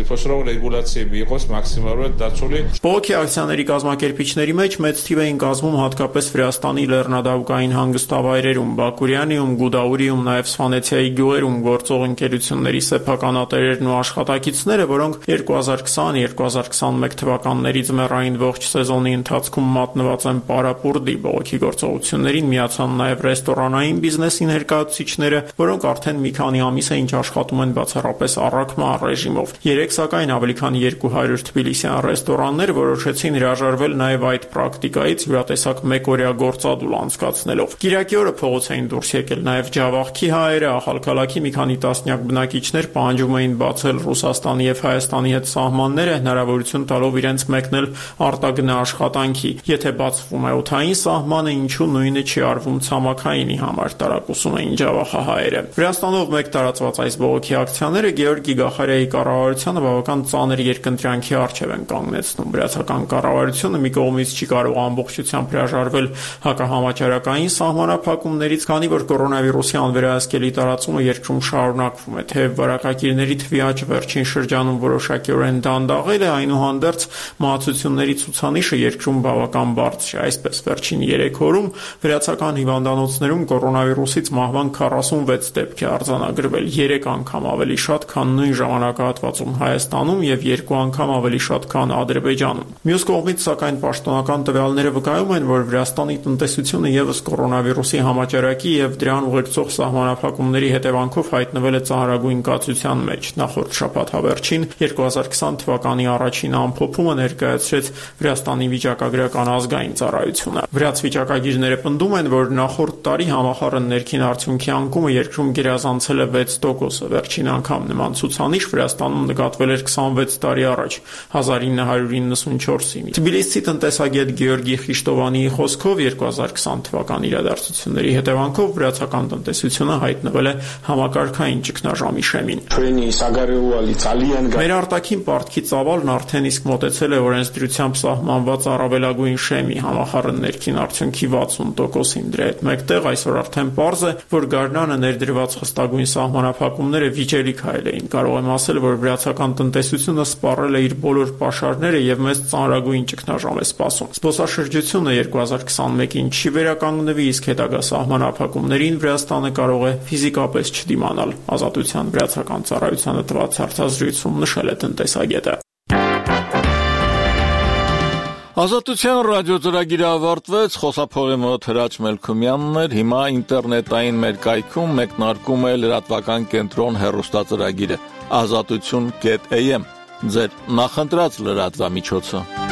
Բողոքի ակցիաների կազմակերպիչների մեջ մեծ թիվ էին կազմում հատկապես Վրաստանի լեռնադահուկային հանգստավայրերում, Բաքուրյանիում, Գուդաուրիում, նաև Սվանեցիայի գյուղերում գործող ընկերությունների սեփականատերերն ու աշխատակիցները, որոնք երկու հազար քսան երկու հազար քսանմեկ թվականների ձմեռային ողջ սեզոնի ընթացքում մատնված են պարապուրդի բողոքի գործողություններին, միացան նաև ռեստորանային բիզնեսի ներկայացուցիչները, որոնք արդեն մի քանի ամիս է ինչ աշխատում են բացառապես առաքման ռեժիմով։ Երեք սակայն ավելի քան երկու հարյուր թբիլիսյան ռեստորաններ որոշեցին հրաժարվել նաև այդ պրակտիկայից յուրատեսակ մեկօրյա գործադուլ անցկացնելով։ Կիրակի օրը փողոց էին դուրս եկել նաև Ջավախքի հայերը, Ախալքալաքի մի քանի տասնյակ բնակիչներ պահանջում էին բացել Ռուսաստանի եւ Հայաստանի հետ սահմանները, հնարավորություն տալով իրենց մեկնել արտագնա աշխատանքի։ Եթե բացվում է օդային սահմանը, ինչու նույնը չի արվում ցամաքայինի համար, տարակուսում էին Ջավախահայերը։ Վրաստանով մեկ տարածված այս բողոքի ակցիաները Գեորգի Գախարյայի կառավարությանը բավական ծանր երկընտրանքի առջև են կանգնեցնում։ Վրացական կառավարությունը մի կողմից չի կարող ամբողջությամբ հրաժարվել հակահամաճարակային սահմանափակումներից, քանի որ կորոնավիրուսի անվերահսկելի տարածումը երկրում շարունակվում է, թեև վարակագիրների թվի աճ վերջին շրջանում որոշակիորեն դանդաղել է, այնուհանդերձ մահացությունների ցուցանիշը երկրում բավական բարձր է։ Այսպես, վերջին երեք օրում վրացական հիվանդանոցներում կորոնավիրուսից մահվան քառասունվեց դեպք է արձանագրվել, երեք անգամ ավելի շատ, քան նույն ժամանակահատվածում Հայաստանում եւ երկու անգամ ավելի շատ, քան Ադրբեջանում։ Մյուս կողմից, սակայն, պաշտոնական տվյալները վկայում են, որ Վրաստանի տնտեսությունը եւս կորոնավիրուսի համաճարակի եւ դրան ուղեկցող սահմանափակումների հետևանքով հայտնվել է ծանրագույն կացության մեջ։ Նախորդ շաբաթ հավերժին երկու հազար քսան թվականի առաջին ամփոփումը ներկայացրեց Վրաստանի վիճակագրական ազգային ծառայությունը։ Վրաց վիճակագիրները պնդում են, որ նախորդ տարի համախառն ներքին արդյունքի անկումը երկրում գերազանցել է վեց տոկոսը։ Վերջին անգամ նման ցուցանիշ Վրաստանում նկատվել էր քսանվեց տարի առաջ, հազար ինը հարյուր իննսունչորսին։ Թբիլիսցի տնտեսագետ Գեորգի Խիշտովանիի խոսքով երկու հազար քսան թվականի իրադարձությունների հետևանքով վրացական տնտեսությունը հայտնվել է համակարգային ճգնաժամի շեմին։ Մեր արտաքին պարտքի ծավալն արդեն իսկ մոտեցել է օրենսդրությամբ սահմանված առավելագույն շեմի համախառն ներքին արդյունքի վաթսուն տոկոսին։ Դրա հետ մեկտեղ այսօր արդեն պարզ է, որ գարնանը ներդրված խստագույն սահմանափակումները վիճելի քայլ էին։ Կարող եմ ասել, որ վրացական տնտեսությունը սպառել է իր բոլոր պաշարները եւ մեծ ծանրագույն ճգնաժամ է սպասում։ Զբոսաշրջությունը երկու հազար քսանմեկին չի վերականգնվի, իսկ հետագա սահմանափակումներին Վրաստանը կարող է ֆիզիկապես չդիմանալ։ Ազատության վրացական ծառայությանը տված հարցազրույցում նշել է տնտեսագետը։ Ազատության ռադիոծրագիրը ավարտվեց, խոսափողի մոտ Հրաչ Մելքումյանն էր, հիմա ինտերնետային մեր կայքում մեկնարկում է լրատվական կենտրոն հեռուստածրագիրը ազատություն կետ էյ էմ, ձեր նախընտրած լրատվամիջոցը։